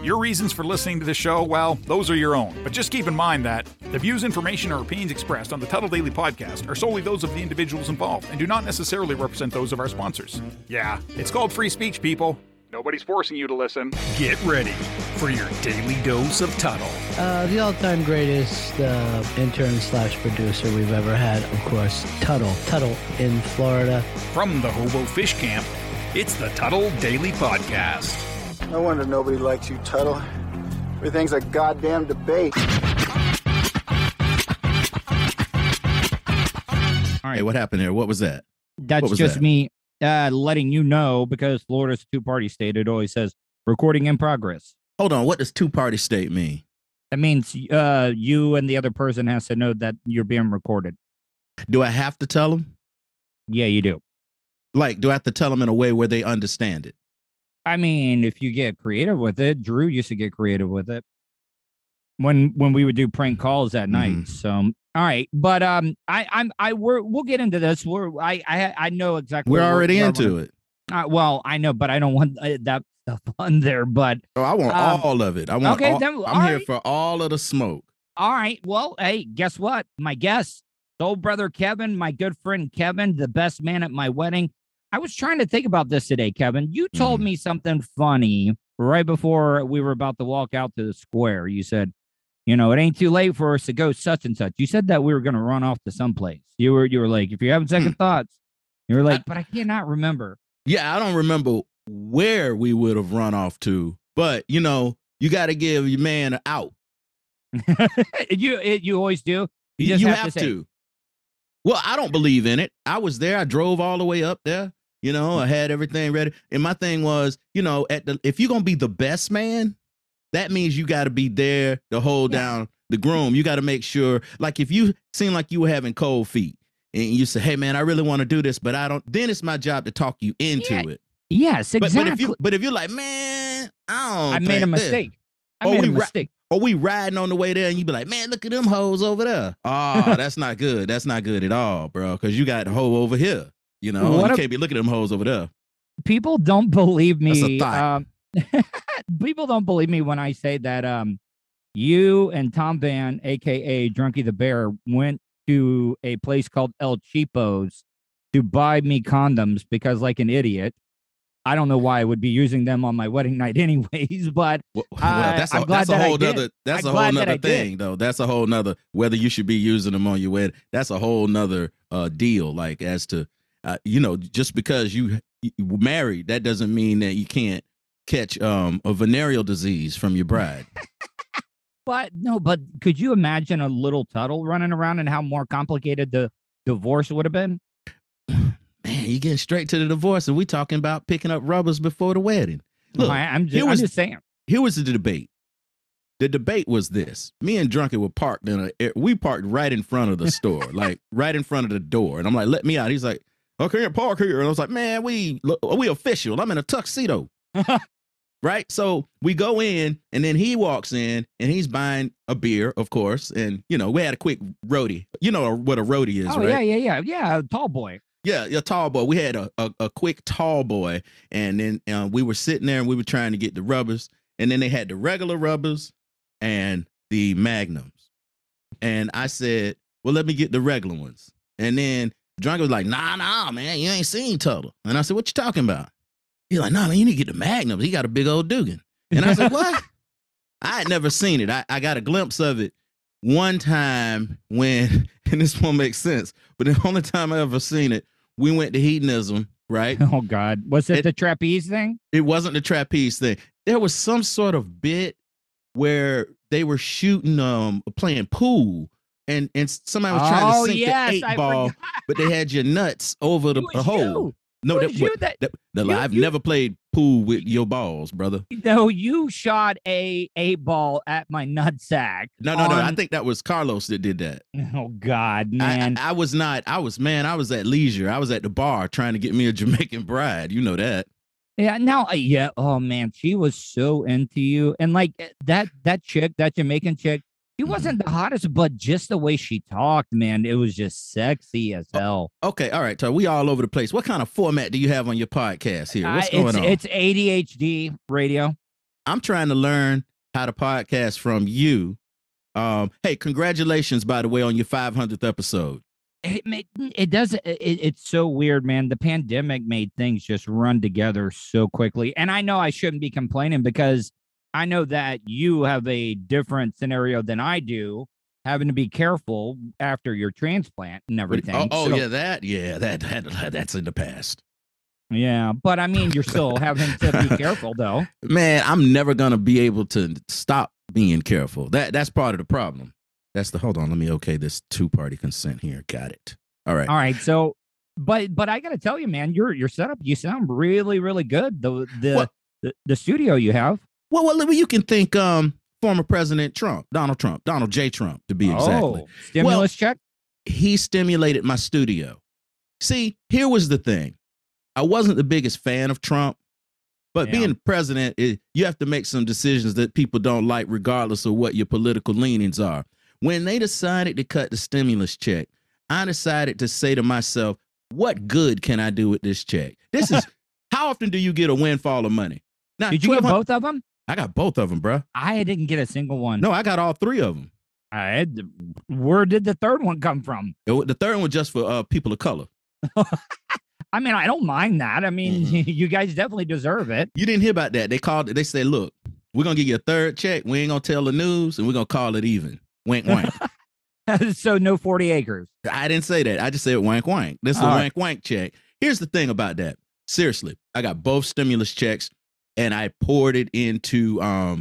Your reasons for listening to the show, well, those are your own. But just keep in mind that the views, information, or opinions expressed on the Tuttle Daily Podcast are solely those of the individuals involved and do not necessarily represent those of our sponsors. Yeah, it's called free speech, people. Nobody's forcing you to listen. Get ready for your daily dose of Tuttle. The all-time greatest intern/producer we've ever had, of course, Tuttle. Tuttle in Florida. From the Hobo Fish Camp, it's the Tuttle Daily Podcast. No wonder nobody likes you, Tuttle. Everything's a goddamn debate. All right, hey, what happened there? What was that? That's just me letting you know, because Florida's a two-party state. It always says recording in progress. Hold on. What does two-party state mean? That means you and the other person has to know that you're being recorded. Do I have to tell them? Yeah, you do. Like, do I have to tell them in a way where they understand it? I mean, if you get creative with it, Drew used to get creative with it when we would do prank calls at night. So, all right, but we'll get into this. I know exactly. We're already into it. Well, I know, but I don't want that stuff on there. But I want all of it. I want. Okay, I'm here for all of the smoke. All right. Well, hey, guess what? My guest, soul brother Kevin, my good friend Kevin, the best man at my wedding. I was trying to think about this today, Kevin. You told me something funny right before we were about to walk out to the square. You said, it ain't too late for us to go such and such. You said that we were going to run off to someplace. You were like, if you're having second thoughts, you were like, but I cannot remember. Yeah, I don't remember where we would have run off to, but you got to give your man an out. You always do. You have to. Well, I don't believe in it. I was there. I drove all the way up there. I had everything ready. And my thing was, if you're going to be the best man, that means you got to be there to hold down the groom. You got to make sure, like if you seem like you were having cold feet and you say, hey, man, I really want to do this, but I don't, then it's my job to talk you into it. Yes, exactly. But if you're like, man, I made a mistake. Or we riding on the way there and you be like, man, look at them hoes over there. Oh, that's not good. That's not good at all, bro. Because you got a hoe over here. You can't be looking at them hoes over there. People don't believe me. That's a thought. People don't believe me when I say that you and Tom Van, a.k.a. Drunky the Bear, went to a place called El Cheapo's to buy me condoms because, like an idiot, I don't know why I would be using them on my wedding night anyways, but that's a whole nother thing, though. That's a whole nother, whether you should be using them on your wedding. That's a whole nother deal. Like as to, just because you married, that doesn't mean that you can't catch a venereal disease from your bride. But could you imagine a little Tuttle running around and how more complicated the divorce would have been? Man, you getting straight to the divorce, and we talking about picking up rubbers before the wedding. Look, I'm just saying. Here was the debate. The debate was this: me and Drunky were parked we parked right in front of the store, like right in front of the door, and I'm like, "Let me out." He's like, "I can't park here," and I was like, "Man, we official. I'm in a tuxedo." Right? So we go in, and then he walks in, and he's buying a beer, of course, and we had a quick roadie. You know what a roadie is, right? Yeah, tall boy. Yeah, a tall boy. We had a quick tall boy, and then we were sitting there and we were trying to get the rubbers, and then they had the regular rubbers and the magnums. And I said, well, let me get the regular ones. And then Drunky was like, nah, man, you ain't seen Tuttle. And I said, what you talking about? He's like, nah, man, you need to get the magnums. He got a big old Dugan. And I said, what? I had never seen it. I got a glimpse of it one time when, and this won't make sense, but the only time I ever seen it, we went to Hedonism, right? Oh, God. Was it the trapeze thing? It wasn't the trapeze thing. There was some sort of bit where they were shooting, playing pool, and somebody was trying to sink the 8-ball, but they had your nuts over the hole. No, I've never played pool with your balls, brother. No, you shot a 8-ball at my nutsack. No. I think that was Carlos that did that. Oh God, man. I was at leisure. I was at the bar trying to get me a Jamaican bride. You know that. Yeah. Now, oh man, she was so into you, and like that chick, that Jamaican chick. She wasn't the hottest, but just the way she talked, man, it was just sexy as hell. Okay, all right, so we all over the place. What kind of format do you have on your podcast here? What's going on? It's ADHD radio. I'm trying to learn how to podcast from you. Hey, congratulations, by the way, on your 500th episode. It's so weird, man. The pandemic made things just run together so quickly. And I know I shouldn't be complaining because I know that you have a different scenario than I do, having to be careful after your transplant and everything. That's in the past. Yeah, but I mean, you're still having to be careful, though. Man, I'm never gonna be able to stop being careful. That's part of the problem. Hold on, let me okay this 2-party consent here. Got it. All right. So, but I gotta tell you, man, your setup, you sound really, really good. The studio you have. Well, you can think former President Trump, Donald J. Trump, to be exactly. Stimulus check? He stimulated my studio. See, here was the thing. I wasn't the biggest fan of Trump, but being president, you have to make some decisions that people don't like, regardless of what your political leanings are. When they decided to cut the stimulus check, I decided to say to myself, what good can I do with this check? This is, how often do you get a windfall of money? Now, did you get both of them? I got both of them, bro. I didn't get a single one. No, I got all 3 of them. Where did the third one come from? The third one just for people of color. I mean, I don't mind that. I mean, you guys definitely deserve it. You didn't hear about that. They said, look, we're going to give you a third check. We ain't going to tell the news, and we're going to call it even. Wink, wink. So no 40 acres. I didn't say that. I just said wink, wink. This is a wink, wink check. Here's the thing about that. Seriously, I got both stimulus checks, and I poured it into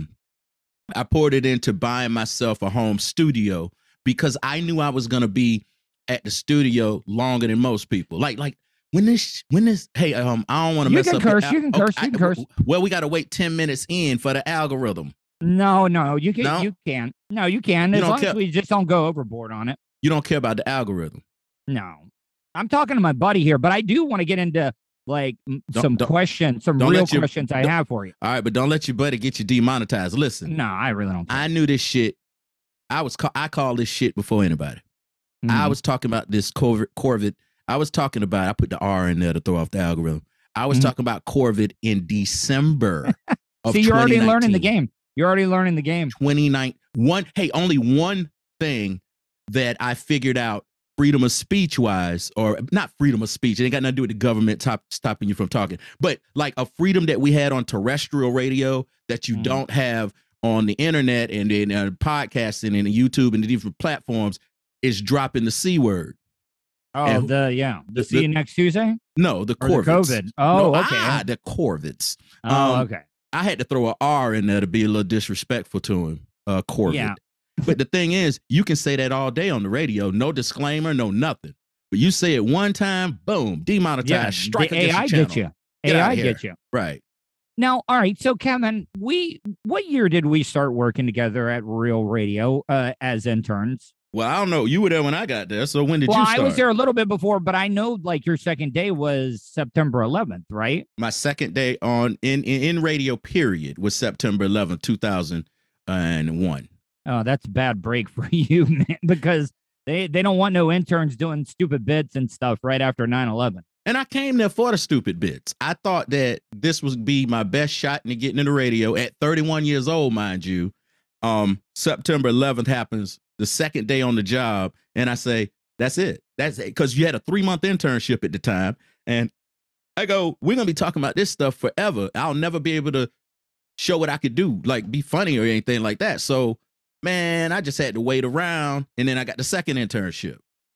buying myself a home studio because I knew I was going to be at the studio longer than most people. Like when this, hey, I don't want to mess up. You can curse. Well, we got to wait 10 minutes in for the algorithm. No, you can. No? You can. No, you can. As long as we just don't go overboard on it. You don't care about the algorithm. No, I'm talking to my buddy here, but I do want to get into like some real questions I have for you. All right, but don't let your buddy get you demonetized. Listen. No, I really don't care. I knew this shit. I called this shit before anybody. Mm-hmm. I was talking about this Corvid. I was talking about, I put the R in there to throw off the algorithm. I was talking about Corvid in December of See, you're already learning the game. You're already learning the game. 29. Only one thing that I figured out freedom of speech wise, or not freedom of speech. It ain't got nothing to do with the government stopping you from talking, but like a freedom that we had on terrestrial radio that you don't have on the internet and in podcasting and YouTube and the different platforms is dropping the C word. Oh, and the see you next Tuesday? No, the Corvids. COVID. Oh, no, okay. The Corvids. Oh, okay. I had to throw an R in there to be a little disrespectful to him, Corvid. Yeah. But the thing is, you can say that all day on the radio, no disclaimer, no nothing. But you say it one time, boom, demonetized, strike against AI your channel. gets you. Get AI gets you. Right. Now, all right. So, Kevin, what year did we start working together at Real Radio as interns? Well, I don't know. You were there when I got there. So when did you start? I was there a little bit before, but I know like your second day was September 11th, right? My second day in radio period was September 11th, 2001. Oh, that's a bad break for you, man, because they don't want no interns doing stupid bits and stuff right after 9/11. And I came there for the stupid bits. I thought that this would be my best shot into getting into the radio at 31 years old, mind you. September 11th happens. The second day on the job, and I say, that's it. That's it. Because you had a 3-month internship at the time. And I go, we're going to be talking about this stuff forever. I'll never be able to show what I could do, like be funny or anything like that. So, man, I just had to wait around. And then I got the second internship.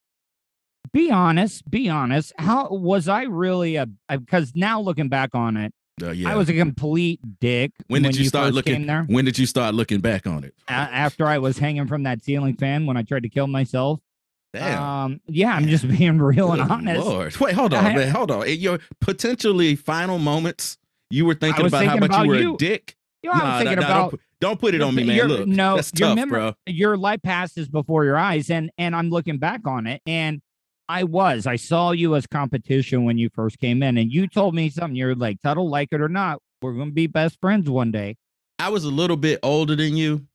Be honest. How was I really because now looking back on it, I was a complete dick. When did you start looking there? When did you start looking back on it? After I was hanging from that ceiling fan when I tried to kill myself. Damn. I'm just being real and honest. Lord. Wait, hold on, man. Hold on. In your potentially final moments, you were thinking about how much you were a dick? I was thinking about... Don't put it on me, man. Look, that's tough, bro. Your life passes before your eyes, and I'm looking back on it, and I saw you as competition when you first came in, and you told me something. You're like, Tuttle, like it or not, we're going to be best friends one day. I was a little bit older than you,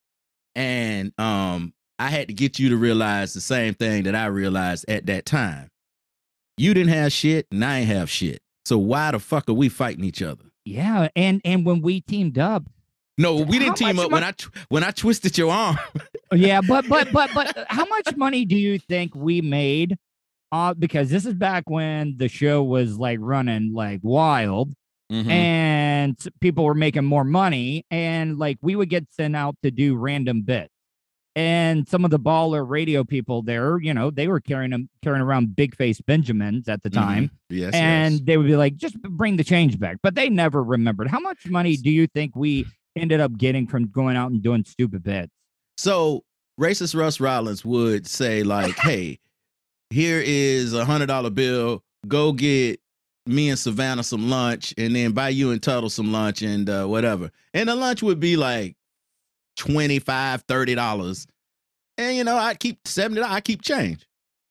and I had to get you to realize the same thing that I realized at that time. You didn't have shit, and I ain't have shit. So why the fuck are we fighting each other? Yeah, and when we teamed up, No, we didn't How team much up when I twisted your arm. Yeah, but how much money do you think we made? Because this is back when the show was like running like wild, and people were making more money, and like we would get sent out to do random bits. And some of the baller radio people there, you know, they were carrying around big face Benjamins at the time. Yes, and they would be like, just bring the change back. But they never remembered. How much money do you think we ended up getting from going out and doing stupid bits? So racist Russ Rollins would say like, hey, here is $100 bill. Go get me and Savannah some lunch and then buy you and Tuttle some lunch and whatever. And the lunch would be like $25, $30. And, you know, I keep $70. I keep change.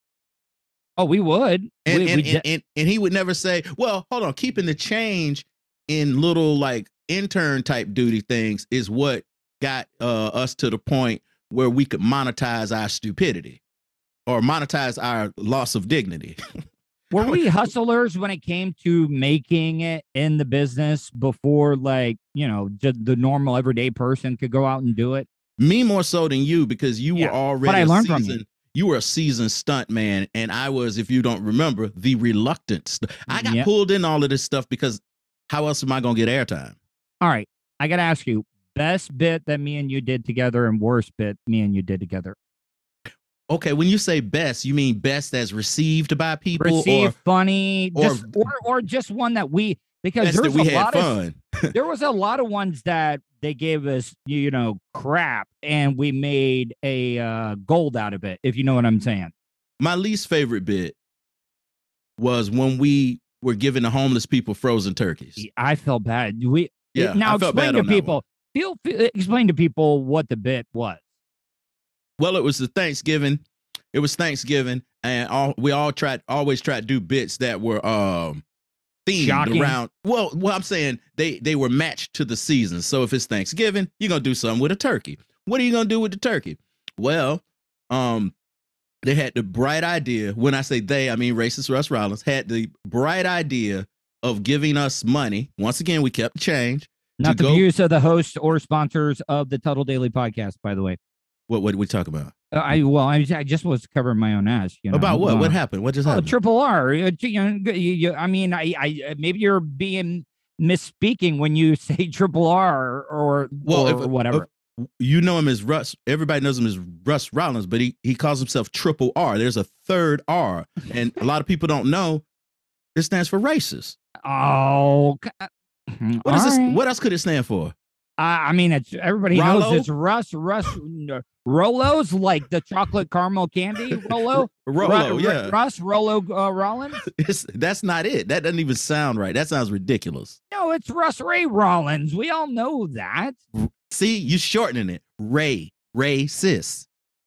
Oh, we would. And he would never say, well, hold on. Keeping the change in little like intern type duty things is what got us to the point where we could monetize our stupidity or monetize our loss of dignity. Were we hustlers when it came to making it in the business before, like, you know, just the normal everyday person could go out and do it? Me more so than you, because you were already but I learned from you were a seasoned stunt man, and I was, if you don't remember, the reluctant. I got pulled in all of this stuff because how else am I going to get airtime? All right. I got to ask you, best bit that me and you did together and worst bit me and you did together. Okay, when you say best, you mean best as received by people, received, funny, or just one that we, because there was we had fun. There was a lot of ones that they gave us, you know, crap, and we made a gold out of it, if you know what I'm saying. My least favorite bit was when we were giving the homeless people frozen turkeys. I felt bad. Now explain to people. Explain to people what the bit was. Well, it was Thanksgiving. It was Thanksgiving, and we always tried to do bits that were themed shocking around. Well, I'm saying they were matched to the season. So if it's Thanksgiving, you're gonna do something with a turkey. What are you gonna do with the turkey? Well, they had the bright idea. When I say they, I mean racist Russ Rollins had the bright idea of giving us money. Once again, we kept change. Not the views of the hosts or sponsors of the Tuttle Daily podcast, by the way. What did we talk about? I just was covering my own ass. You know? About what? What happened? What just happened? Triple R. I mean, I maybe you're being misspeaking when you say Triple R or whatever. You know him as Russ. Everybody knows him as Russ Rollins, but he calls himself Triple R. There's a third R, and a lot of people don't know. It stands for racist. Oh, what is this? Right. What else could it stand for? I mean, everybody knows it's Russ Rolos, like the chocolate caramel candy Rolo. Yeah. Russ Rolo Rollins. That's not it. That doesn't even sound right. That sounds ridiculous. No, it's Russ Ray Rollins. We all know that. See, you shortening it. Racist.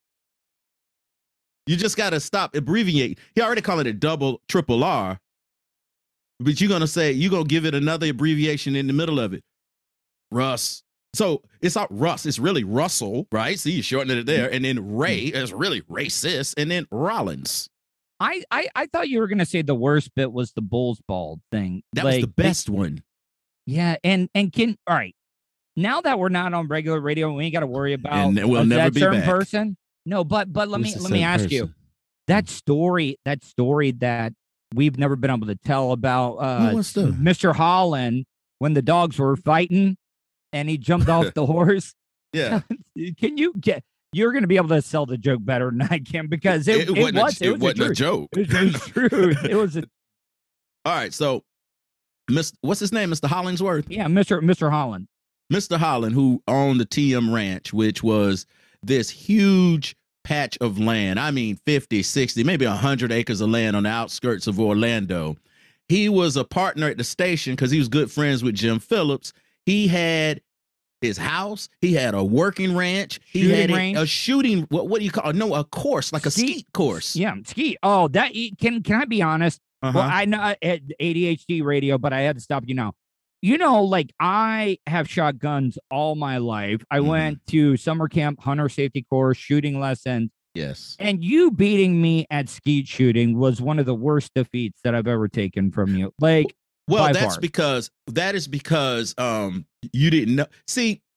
You just got to stop abbreviating. He already calling it triple R. But you're going to give it another abbreviation in the middle of it. Russ. So it's not Russ. It's really Russell, right? See, you shortened it there. And then Ray is really racist. And then Rollins. I thought you were going to say the worst bit was the Bulls ball thing. That was the best one. Yeah. And all right. Now that we're not on regular radio, we ain't got to worry about and we'll never that be certain back. person. No, but let me ask you that story that we've never been able to tell about Mr. Holland when the dogs were fighting and he jumped off the horse. Yeah. Can you you're going to be able to sell the joke better than I can because it wasn't a joke. It was true. It was All right. So what's his name? Mr. Hollingsworth? Yeah. Mr. Holland. Mr. Holland, who owned the TM Ranch, which was this huge patch of land. I mean, 50, 60, maybe 100 acres of land on the outskirts of Orlando. He was a partner at the station because he was good friends with Jim Phillips. He had his house. He had a working ranch. He had a shooting. What do you call it? No, a course, like a skeet course. Yeah, skeet. Oh, that can I be honest? Well, I know I had ADHD radio, but I had to stop you now. You know, like I have shot guns all my life. I went to summer camp, hunter safety course, shooting lessons. Yes. And you beating me at skeet shooting was one of the worst defeats that I've ever taken from you. Like, well, that is because you didn't know. See,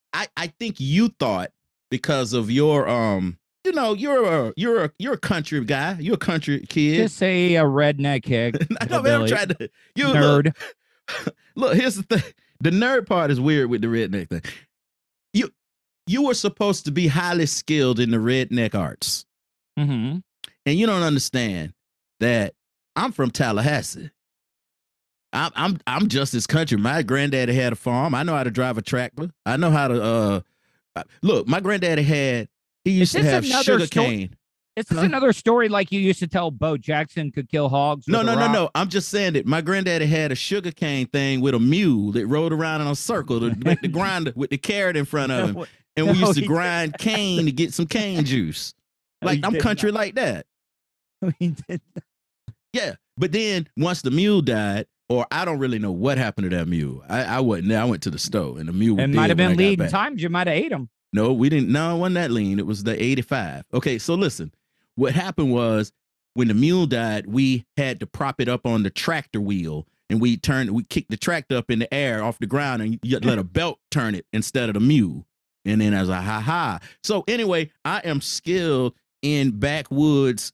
I think you thought because of your you're a country guy. You're a country kid. Just say a redneck hick. I know, man. I'm trying to nerd. Look, here's the thing. The nerd part is weird with the redneck thing. You were supposed to be highly skilled in the redneck arts. Mm-hmm. And you don't understand that I'm from Tallahassee. I'm just as country. My granddaddy had a farm. I know how to drive a tractor. I know how to look. My granddaddy he used to have sugar cane. Is this another story like you used to tell Bo Jackson could kill hogs? No. I'm just saying that my granddaddy had a sugar cane thing with a mule that rode around in a circle to make the grinder with the carrot in front of him. And we used to grind cane to get some cane juice. Like I'm country like that. Yeah. But then once the mule died, or I don't really know what happened to that mule. I wasn't there. I went to the store and the mule was dead. It might have been lean times. You might have ate him. No, we didn't. No, it wasn't that lean. It was the 85. Okay, so listen. What happened was when the mule died, we had to prop it up on the tractor wheel, and we kicked the tractor up in the air off the ground, and you let a belt turn it instead of the mule. And then I was like, ha ha. So anyway, I am skilled in backwoods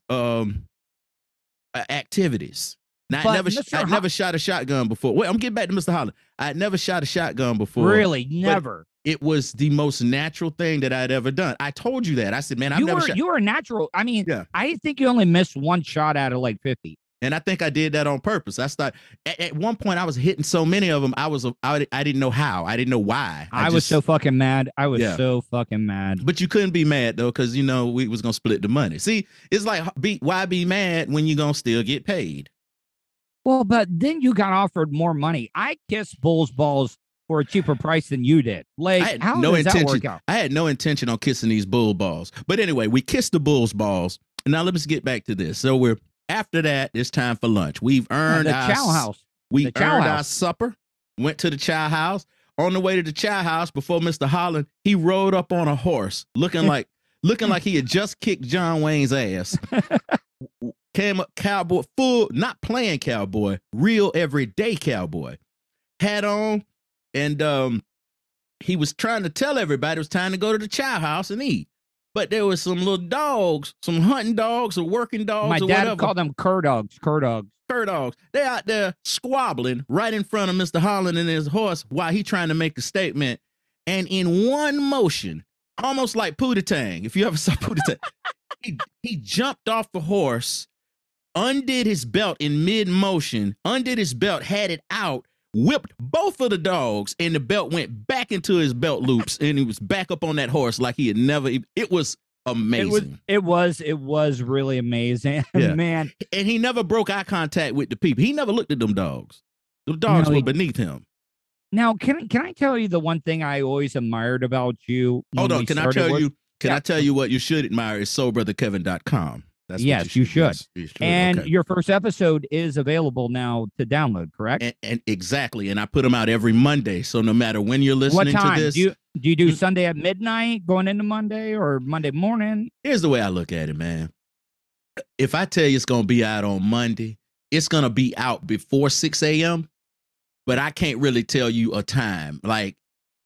activities. Now, I never shot a shotgun before. Wait, I'm getting back to Mr. Holland. I had never shot a shotgun before. Really? Never. It was the most natural thing that I'd ever done. I told you that. I said, man, You were natural. I mean, yeah. I think you only missed one shot out of like 50. And I think I did that on purpose. I started at one point I was hitting so many of them. I didn't know how. I didn't know why. I was so fucking mad. So fucking mad. But you couldn't be mad though, because we was gonna split the money. See, it's like why be mad when you're gonna still get paid? Well, but then you got offered more money. I kissed Bull's balls for a cheaper price than you did. Like, how does that work out? I had no intention on kissing these bull balls. But anyway, we kissed the bull's balls. Now let's get back to this. So after that, it's time for lunch. We've earned our chow house. We earned our supper. Went to the chow house. On the way to the chow house, before Mr. Holland, he rode up on a horse, looking like he had just kicked John Wayne's ass. Came up cowboy, full, not playing cowboy, real everyday cowboy. Hat on, and he was trying to tell everybody it was time to go to the chow house and eat. But there was some little dogs, some hunting dogs or working dogs. My dad called them cur dogs. Cur dogs. Cur dogs. They're out there squabbling right in front of Mr. Holland and his horse while he trying to make a statement. And in one motion, almost like Pootie Tang, if you ever saw Pootie Tang, he jumped off the horse, undid his belt in mid-motion, undid his belt, had it out, whipped both of the dogs, and the belt went back into his belt loops, and he was back up on that horse like he had never. It was amazing. It was really amazing, yeah. Man. And he never broke eye contact with the people. He never looked at them dogs. The dogs were beneath him. Now, can I tell you the one thing I always admired about you? Hold on, can I tell you what you should admire is SoulBrotherKevin.com. Yes, you should. And your first episode is available now to download, correct? And exactly. And I put them out every Monday. So no matter when you're listening to this. Do you do Sunday at midnight going into Monday or Monday morning? Here's the way I look at it, man. If I tell you it's going to be out on Monday, it's going to be out before 6 a.m. But I can't really tell you a time. Like,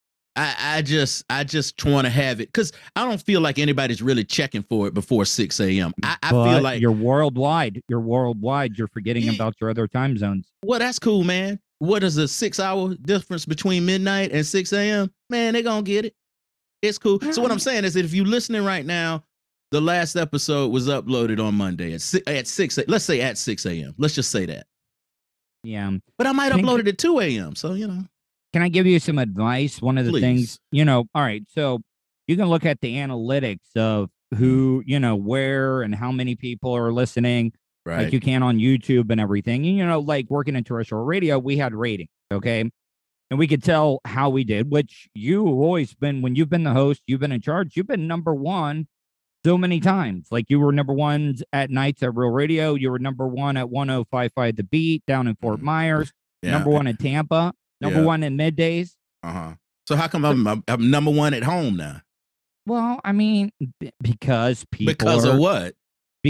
I just want to have it because I don't feel like anybody's really checking for it before 6 a.m. I feel like you're worldwide. You're forgetting about your other time zones. Well, that's cool, man. What is a 6-hour difference between midnight and 6 a.m.? Man, they're going to get it. It's cool. So what I'm saying is that if you're listening right now, the last episode was uploaded on Monday at 6. Let's say at 6 a.m. Let's just say that. Yeah. But I might upload it at 2 a.m. So, Can I give you some advice? One of the things, all right, so you can look at the analytics of who, where and how many people are listening, right? Like you can on YouTube and everything. And, like working in terrestrial radio, we had ratings, okay? And we could tell how we did, which you always been, when you've been the host, you've been in charge, you've been number one so many times. Like you were number one at nights at Real Radio. You were number one at 105.5 The Beat down in Fort Myers, number one in Tampa. Number one in middays. So how come I'm number one at home now? Well, I mean, because people. Because of what?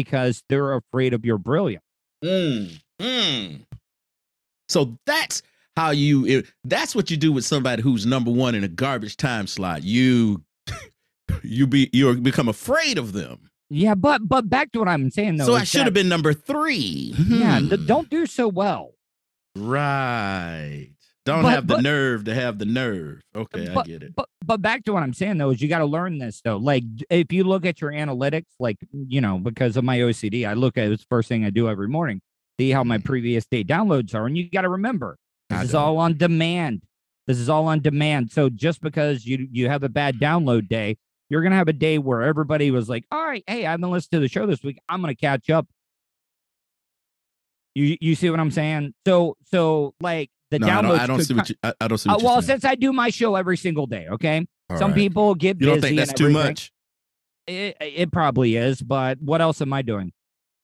Because they're afraid of your brilliance. So that's how you. That's what you do with somebody who's number one in a garbage time slot. You become afraid of them. Yeah, but back to what I'm saying though. So I should have been number 3. Yeah, don't do so well. Right. Don't have the nerve to have the nerve. Okay, I get it. But back to what I'm saying though is you got to learn this though. Like if you look at your analytics, like because of my OCD, I look at it's the first thing I do every morning. See how my previous day downloads are, and you got to remember this is all on demand. This is all on demand. So just because you have a bad download day, you're gonna have a day where everybody was like, "All right, hey, I haven't listened to the show this week. I'm gonna catch up." You see what I'm saying? So like. The downloads I don't see what you're saying. Since I do my show every single day, okay? Some people get busy. You don't think that's too much? It probably is, but what else am I doing?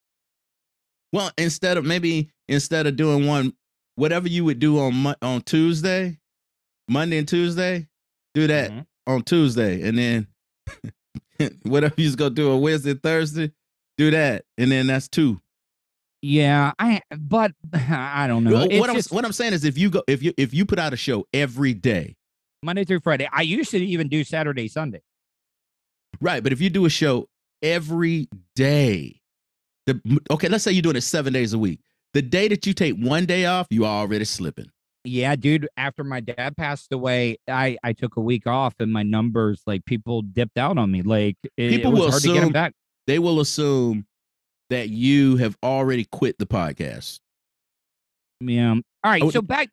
Well, instead of doing one, whatever you would do on Tuesday, Monday and Tuesday, do that on Tuesday, and then whatever you're gonna do on Wednesday, Thursday, do that, and then that's 2. Yeah, but I don't know. What I'm saying is if you put out a show every day, Monday through Friday, I used to even do Saturday, Sunday. Right, but if you do a show every day, let's say you're doing it 7 days a week. The day that you take one day off, you are already slipping. Yeah, dude. After my dad passed away, I took a week off, and my numbers, like people dipped out on me. Like it was hard to get them back. They will assume that you have already quit the podcast. Yeah. All right. So back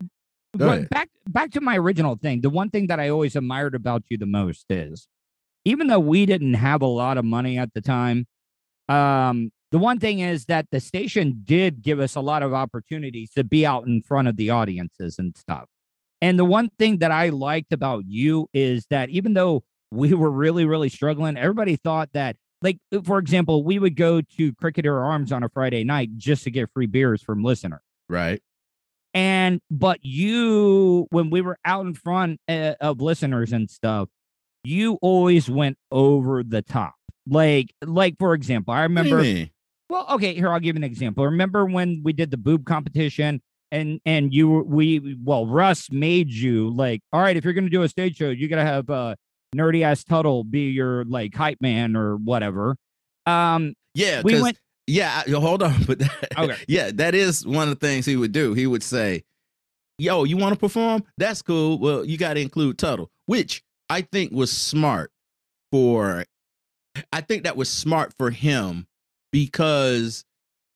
to my original thing. The one thing that I always admired about you the most is, even though we didn't have a lot of money at the time, the one thing is that the station did give us a lot of opportunities to be out in front of the audiences and stuff. And the one thing that I liked about you is that even though we were really, really struggling, everybody thought that, like, for example, we would go to Cricketer Arms on a Friday night just to get free beers from listeners. Right. But you, when we were out in front of listeners and stuff, you always went over the top. Like for example, I remember. Well, okay, here, I'll give you an example. Remember when we did the boob competition and Russ made you like, all right, if you're going to do a stage show, you got to have nerdy ass Tuttle be your like hype man or whatever. Yeah, we went. Yeah, hold on, but okay. Yeah, that is one of the things he would do. He would say, "Yo, you want to perform? That's cool. Well, you got to include Tuttle," which I think was smart for. I think that was smart for him because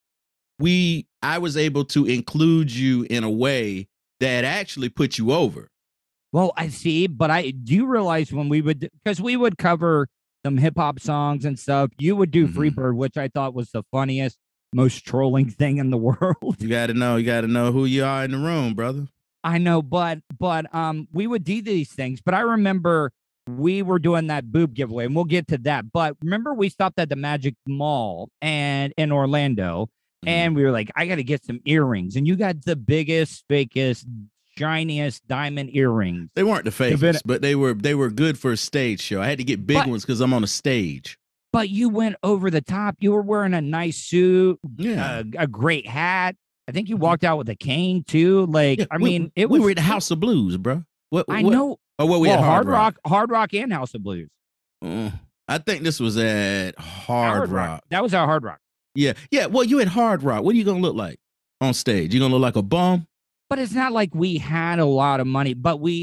I was able to include you in a way that actually put you over. Well, I see, but do you realize when because we would cover some hip hop songs and stuff, you would do Freebird, which I thought was the funniest, most trolling thing in the world. You got to know who you are in the room, brother. I know, but we would do these things, but I remember we were doing that boob giveaway, and we'll get to that. But remember, we stopped at the Magic Mall and in Orlando, and we were like, I got to get some earrings, and you got the biggest, fakest, shiniest diamond earrings. They weren't the fakest, but they were good for a stage show. I had to get big ones because I'm on a stage. But you went over the top. You were wearing a nice suit, yeah, a great hat. I think you walked out with a cane too. Like, yeah, we were at the House of Blues, bro. I know. Oh, well, we had Hard Rock, and House of Blues. I think this was at Hard Rock. That was our Hard Rock. Yeah. Well, you at Hard Rock. What are you gonna look like on stage? You gonna look like a bum? But it's not like we had a lot of money, but we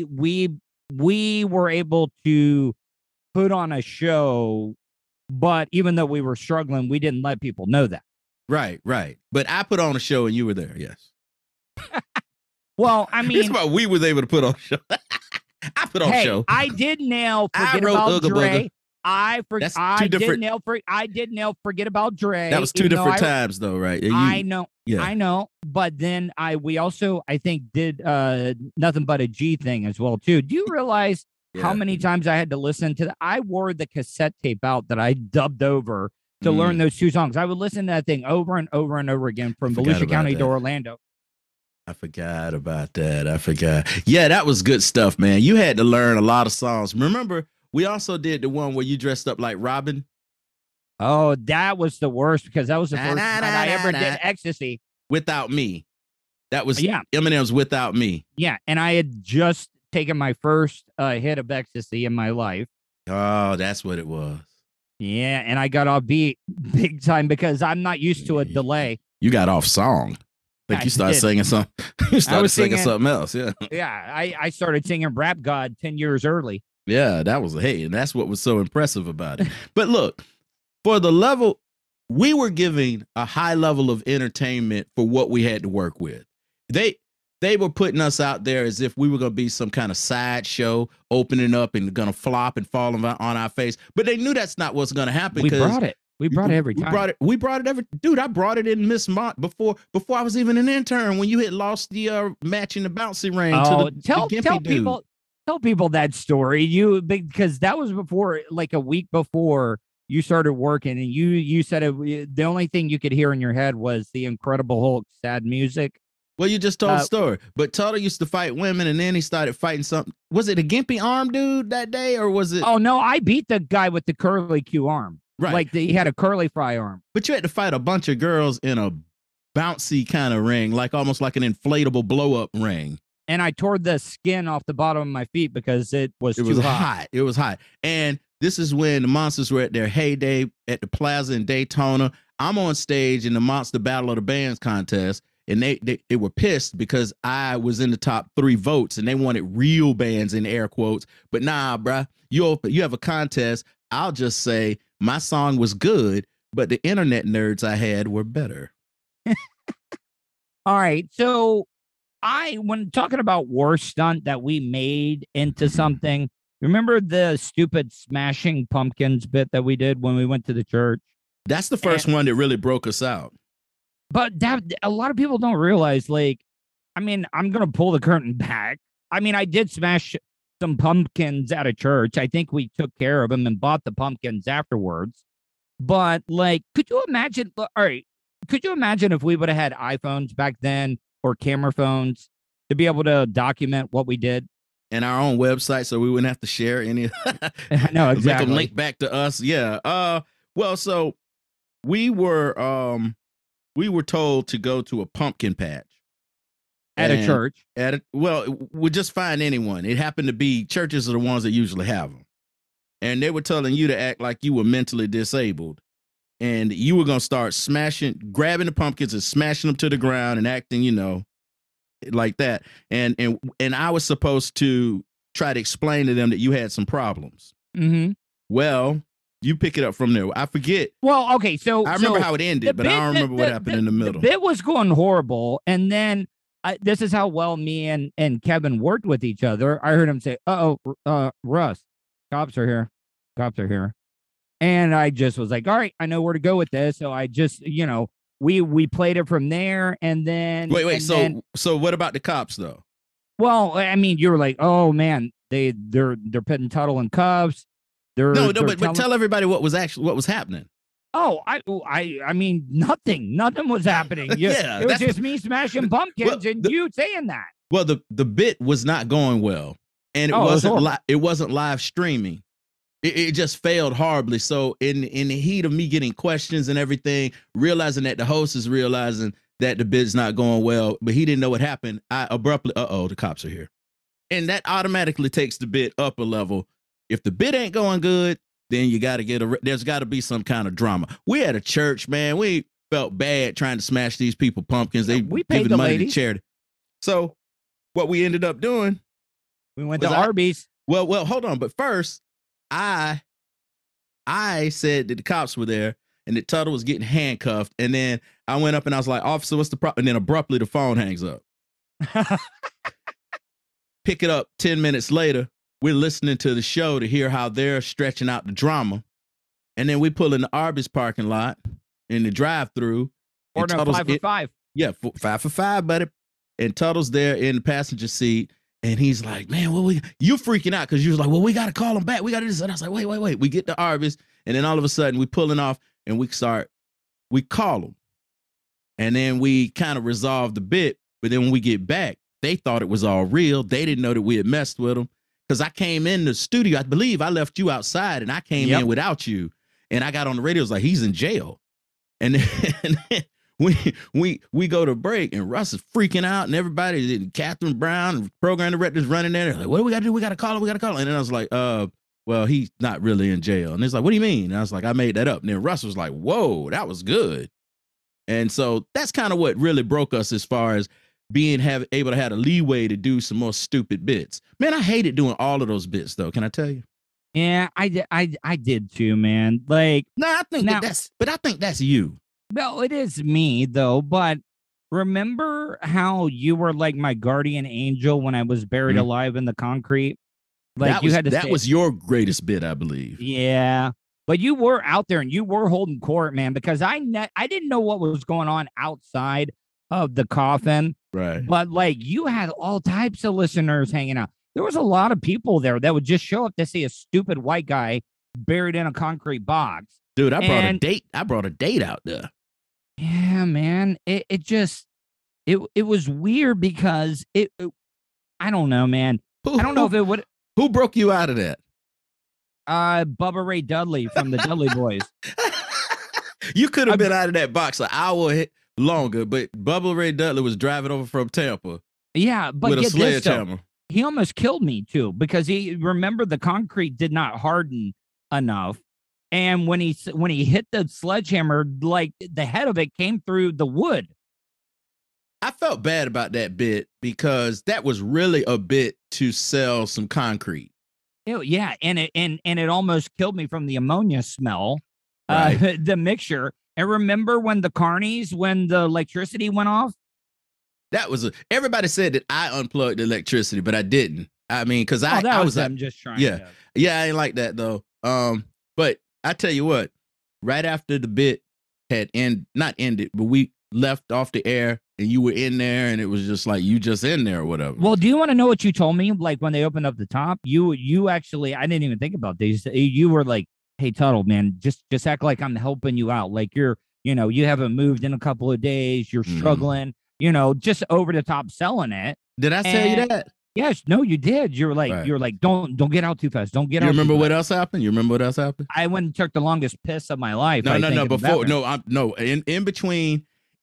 were able to put on a show. But even though we were struggling, we didn't let people know that. Right. But I put on a show and you were there. Yes. Well, I mean, it's about we was able to put on a show. I put on a show. I did nail Forget About Dre. I did nail Forget About Dre. That was two different times though, right? I know. Yeah. I know. But then we also, I think, did Nothing But a G thing as well, too. Do you realize how many times I had to listen to that? I wore the cassette tape out that I dubbed over to learn those two songs. I would listen to that thing over and over and over again from Volusia County to Orlando. I forgot about that. Yeah, that was good stuff, man. You had to learn a lot of songs. Remember, we also did the one where you dressed up like Robin. Oh, that was the worst because that was the first time I ever did Ecstasy. Without Me. That was Yeah. Eminem's Without Me. Yeah, and I had just taken my first hit of ecstasy in my life. Oh, that's what it was. Yeah, and I got off beat big time because I'm not used to a delay. You got off song. Like I you started did. singing something. You started singing singing- something else. Yeah. Yeah, I started singing Rap God 10 years early. Yeah, that was and that's what was so impressive about it. But look, for the level, we were giving a high level of entertainment for what we had to work with. They were putting us out there as if we were going to be some kind of sideshow, opening up and going to flop and fall on our face. But they knew that's not what's going to happen. We brought it. We brought it every time. We brought it every. Dude, I brought it in Miss Mont before I was even an intern. When you had lost the match in the bouncy ring to the tell Gimpy dude. Tell people that story. Because that was before, like a week before you started working, and you said the only thing you could hear in your head was the Incredible Hulk sad music. Well, you just told the story. But Tuttle used to fight women, and then he started fighting something. Was it a gimpy arm dude that day, or was it? Oh no, I beat the guy with the curly Q arm. Right. Like he had a curly fry arm. But you had to fight a bunch of girls in a bouncy kind of ring, like almost like an inflatable blow up ring. And I tore the skin off the bottom of my feet because it was too hot. It was hot. And this is when the Monsters were at their heyday at the Plaza in Daytona. I'm on stage in the Monster Battle of the Bands contest, and they were pissed because I was in the top 3 votes, and they wanted real bands in air quotes. But nah, bruh, you have a contest. I'll just say my song was good, but the internet nerds I had were better. All right, so when talking about worst stunt that we made into something, remember the stupid Smashing Pumpkins bit that we did when we went to the church? That's the first one that really broke us out. But that a lot of people don't realize, like, I mean, I'm going to pull the curtain back. I mean, I did smash some pumpkins at a church. I think we took care of them and bought the pumpkins afterwards. But, like, could you imagine? All right, could you imagine if we would have had iPhones back then or camera phones to be able to document what we did? And our own website, so we wouldn't have to share any. No, exactly. Make them link back to us. Yeah. Well, so we were told to go to a pumpkin patch at a church. We'll just find anyone. It happened to be churches are the ones that usually have them, and they were telling you to act like you were mentally disabled, and you were gonna start grabbing the pumpkins and smashing them to the ground and acting, like that. And I was supposed to try to explain to them that you had some problems. Mm-hmm. Well, you pick it up from there. I forget. Well, okay, so I remember how it ended, but I don't remember what happened in the middle. The bit was going horrible, and then this is how well me and Kevin worked with each other. I heard him say, Russ, cops are here. Cops are here. And I just was like, all right, I know where to go with this. So I just, we played it from there, and then wait. So what about the cops though? Well, I mean, you were like, oh man, they're putting Tuttle in cuffs. But tell everybody what was happening. Oh, I mean, nothing was happening. Yeah, it was just me smashing pumpkins and you saying that. Well, the bit was not going well, and it wasn't live streaming. It just failed horribly. So in the heat of me getting questions and everything, realizing that the host is realizing that the bit's not going well, but he didn't know what happened, I abruptly, the cops are here. And that automatically takes the bit up a level. If the bit ain't going good, then you got to there's got to be some kind of drama. We at a church, man. We felt bad trying to smash these people pumpkins. We paid the money to charity. So what we ended up doing, we went to Arby's. Well, hold on. But first, I said that the cops were there and that Tuttle was getting handcuffed. And then I went up and I was like, officer, what's the problem? And then abruptly the phone hangs up. Pick it up 10 minutes later. We're listening to the show to hear how they're stretching out the drama. And then we pull in the Arby's parking lot in the drive-through. Or no, 5 for 5. Yeah, 5 for 5, buddy. And Tuttle's there in the passenger seat. And he's like, man, you freaking out because you was like, well, we got to call him back. We got to do this. And I was like, wait. We get to Arby's. And then all of a sudden we pulling off and we call him. And then we kind of resolve the bit. But then when we get back, they thought it was all real. They didn't know that we had messed with them. Because I came in the studio. I believe I left you outside and I came in without you. And I got on the radio. It was like, he's in jail. And then we go to break and Russ is freaking out and everybody, and Catherine Brown, program director's running there. They're like, what do we got to do? We got to call him. And then I was like, well, he's not really in jail. And it's like, what do you mean? And I was like, I made that up. And then Russ was like, whoa, that was good. And so that's kind of what really broke us as far as being able to have the leeway to do some more stupid bits. Man, I hated doing all of those bits though. Can I tell you? Yeah, I did too, man. Like, no, I think I think that's you. Well, it is me though, but remember how you were like my guardian angel when I was buried alive in the concrete? Like that was your greatest bit, I believe. Yeah. But you were out there and you were holding court, man, because I didn't know what was going on outside of the coffin. Right. But like you had all types of listeners hanging out. There was a lot of people there that would just show up to see a stupid white guy buried in a concrete box. Dude, I brought a date out there. Yeah, man. It was weird because I don't know, man. I don't know if it would. Who broke you out of that? Bubba Ray Dudley from the Dudley Boys. You could have been out of that box an hour longer, but Bubba Ray Dudley was driving over from Tampa. Yeah, but with a sledgehammer. He almost killed me too because the concrete did not harden enough. And when he hit the sledgehammer, like the head of it came through the wood. I felt bad about that bit because that was really a bit to sell some concrete. Yeah, and it almost killed me from the ammonia smell, right. The mixture. And remember when when the electricity went off? That was everybody said that I unplugged the electricity, but I didn't. I mean, because I was them just trying. Yeah, I ain't like that though. But I tell you what, right after the bit had not ended, but we left off the air and you were in there and it was just like you just in there or whatever. Well, do you want to know what you told me? Like when they opened up the top, you actually, I didn't even think about this. You were like, hey, Tuttle, man, just act like I'm helping you out. Like you haven't moved in a couple of days. You're struggling, just over the top selling it. Did I tell you that? Yes. No, you did. You were like, don't get out too fast. Don't get out. You remember what else happened? I went and took the longest piss of my life. No. Before, in between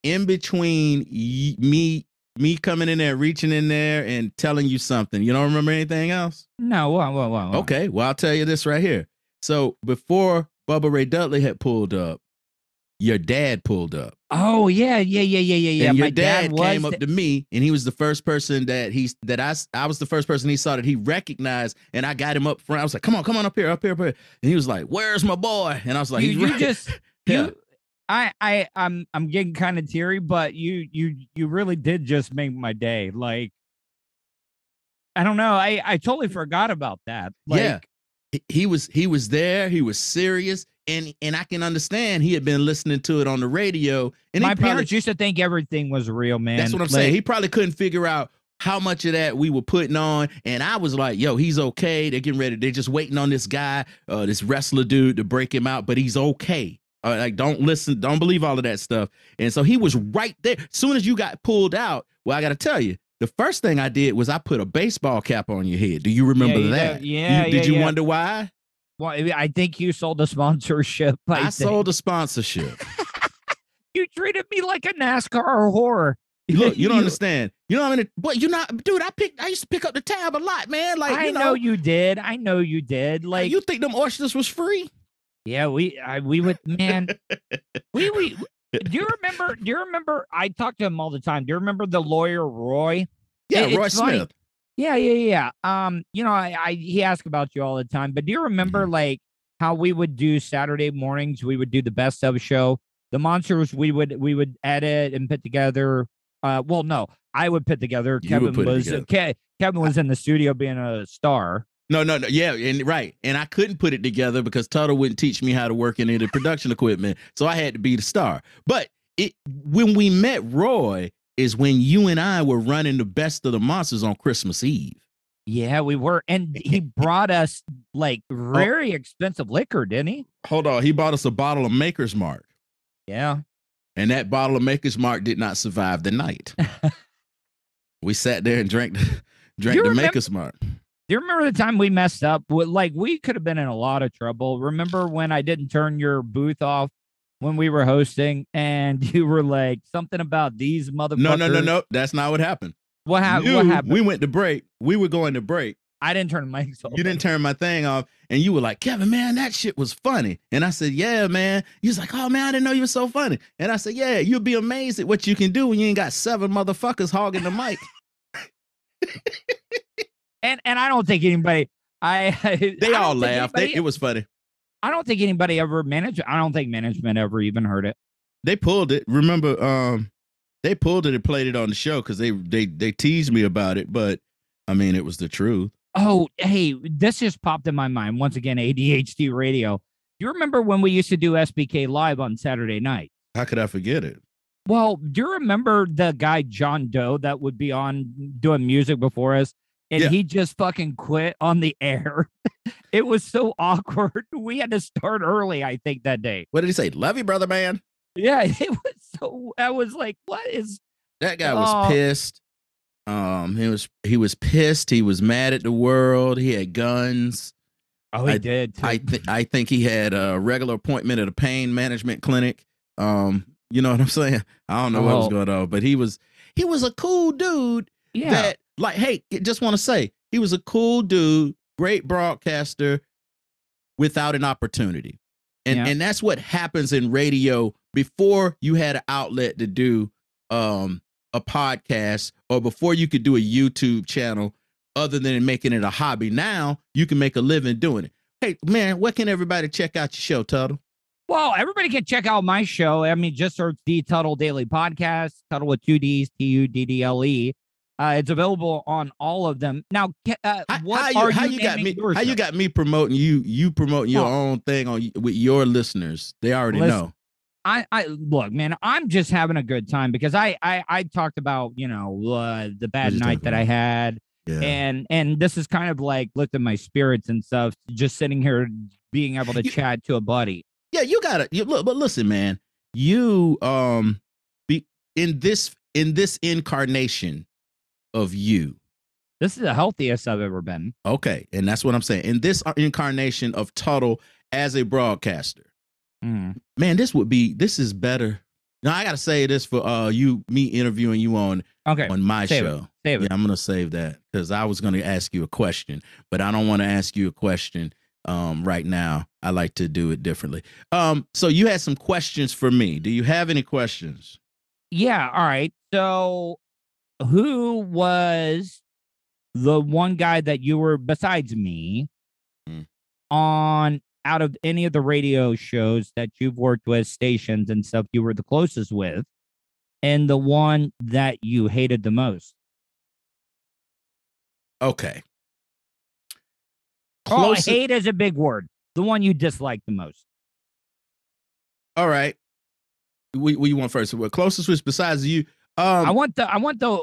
me coming in there, reaching in there and telling you something. You don't remember anything else? No. Well. Okay. Well, I'll tell you this right here. So before Bubba Ray Dudley had pulled up, your dad pulled up. Oh, yeah. And your dad came up to me, and he was the first person I was the first person he saw that he recognized, and I got him up front. I was like, come on up here. And he was like, where's my boy? And I was like, I'm getting kind of teary, but you really did just make my day. Like, I don't know. I totally forgot about that. Like, yeah. He was there. He was serious. And I can understand he had been listening to it on the radio. And my parents used to think everything was real, man. That's what I'm saying. He probably couldn't figure out how much of that we were putting on. And I was like, yo, he's okay. They're getting ready. They're just waiting on this guy, this wrestler dude to break him out, but he's okay. Like, don't believe all of that stuff. And so he was right there. As soon as you got pulled out, well, I got to tell you, the first thing I did was I put a baseball cap on your head. Do you remember that? Did you wonder why? Well, I think you sold a sponsorship. I sold a sponsorship. You treated me like a NASCAR whore. Look, you don't understand. You know what I mean? But you're not, dude. I used to pick up the tab a lot, man. Like, I know you did. Like, you think them oysters was free? Yeah, we would, man. we do you remember? I talk to him all the time. Do you remember the lawyer Roy? Yeah, Roy Smith. Funny. Yeah. He asked about you all the time. But do you remember like how we would do Saturday mornings? We would do the best of show. The monsters we would edit and put together. Well, no, I would put together. Kevin was in the studio being a star. No. Yeah, and I couldn't put it together because Tuttle wouldn't teach me how to work any of the production equipment, so I had to be the star. But when we met Roy is when you and I were running the best of the monsters on Christmas Eve. Yeah, we were, and he brought us like very expensive liquor, didn't he? Hold on, he bought us a bottle of Maker's Mark. Yeah, and that bottle of Maker's Mark did not survive the night. We sat there and drank the Maker's Mark. Do you remember the time we messed up? Like, we could have been in a lot of trouble. Remember when I didn't turn your booth off when we were hosting, and you were like something about these motherfuckers. No. That's not what happened. What happened? We went to break. We were going to break. I didn't turn the mics off. You didn't turn my thing off, and you were like, Kevin, man, that shit was funny. And I said, yeah, man. You was like, oh, man, I didn't know you were so funny. And I said, yeah, you'll be amazed at what you can do when you ain't got 7 motherfuckers hogging the mic. and I don't think anybody. They all laughed. It was funny. I don't think anybody ever managed. I don't think management ever even heard it. They pulled it. Remember, they pulled it and played it on the show because they teased me about it. But I mean, it was the truth. Oh, hey, this just popped in my mind. Once again, ADHD radio. You remember when we used to do SBK Live on Saturday night? How could I forget it? Well, do you remember the guy John Doe that would be on doing music before us? And he just fucking quit on the air. It was so awkward. We had to start early, I think, that day. What did he say? Love you, brother, man. Yeah, it was so. I was like, "What is?" That guy was pissed. He was pissed. He was mad at the world. He had guns. Oh, he did. Too. I think he had a regular appointment at a pain management clinic. You know what I'm saying? I don't know what was going on, but he was a cool dude. Yeah. That, like, hey, just want to say he was a cool dude, great broadcaster without an opportunity. And that's what happens in radio before you had an outlet to do a podcast, or before you could do a YouTube channel other than making it a hobby. Now you can make a living doing it. Hey, man, where can everybody check out your show, Tuttle? Well, everybody can check out my show. I mean, just search the Tuttle Daily Podcast, Tuttle with 2 Ds, TUDDLE. It's available on all of them. Now, how you got me promoting you promoting your own thing with your listeners? They already know. I look, man, I'm just having a good time because I talked about, the bad night that I had. Yeah. And this is kind of like lifting my spirits and stuff, just sitting here being able to chat to a buddy. Yeah, you gotta look, but listen, man, you be in this incarnation of you. This is the healthiest I've ever been. Okay, and that's what I'm saying. In this incarnation of Tuttle as a broadcaster, man, this is better. Now I gotta say this for me interviewing you on my show. Save it. Yeah, I'm gonna save that because I was gonna ask you a question, but I don't want to ask you a question right now. I like to do it differently. So you had some questions for me. Do you have any questions? Yeah. All right. So who was the one guy that you were, besides me, on out of any of the radio shows that you've worked with, stations and stuff, you were the closest with, and the one that you hated the most? Okay. Hate is a big word. The one you dislike the most. All right. We want first. Well, closest was besides you. I want the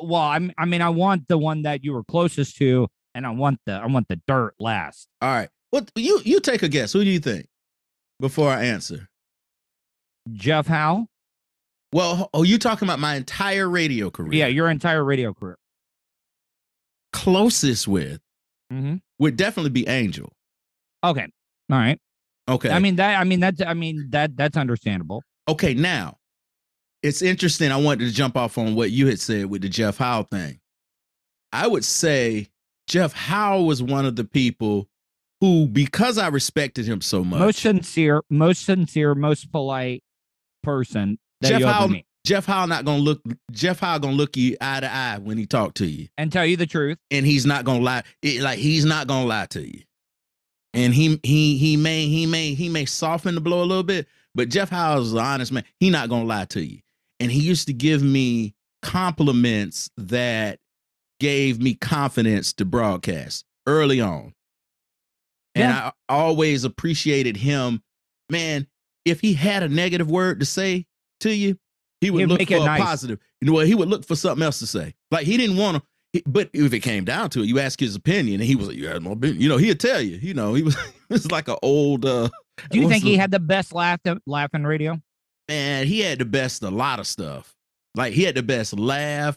one that you were closest to, and I want the dirt last. All right. What you take a guess. Who do you think? Before I answer. Jeff Howe? Well, you talking about my entire radio career? Yeah, your entire radio career. Closest with would definitely be Angel. Okay. All right. Okay. That's understandable. Okay, now it's interesting. I wanted to jump off on what you had said with the Jeff Howe thing. I would say Jeff Howe was one of the people who, because I respected him so much, most sincere, most polite person. Jeff Howe gonna look you eye to eye when he talk to you and tell you the truth, and he's not gonna lie. He's not gonna lie to you, and he may soften the blow a little bit, but Jeff Howe is an honest man. He not gonna lie to you, and he used to give me compliments that gave me confidence to broadcast early on. And I always appreciated him. Man, if he had a negative word to say to you, he would look for a positive. He would look for something else to say. Like, he didn't want to, but if it came down to it, you ask his opinion, and he was like, "You had no opinion." He'd tell you. He was like an old. Do you think he had the best laugh in radio? Man, he had the best a lot of stuff. Like, he had the best laugh.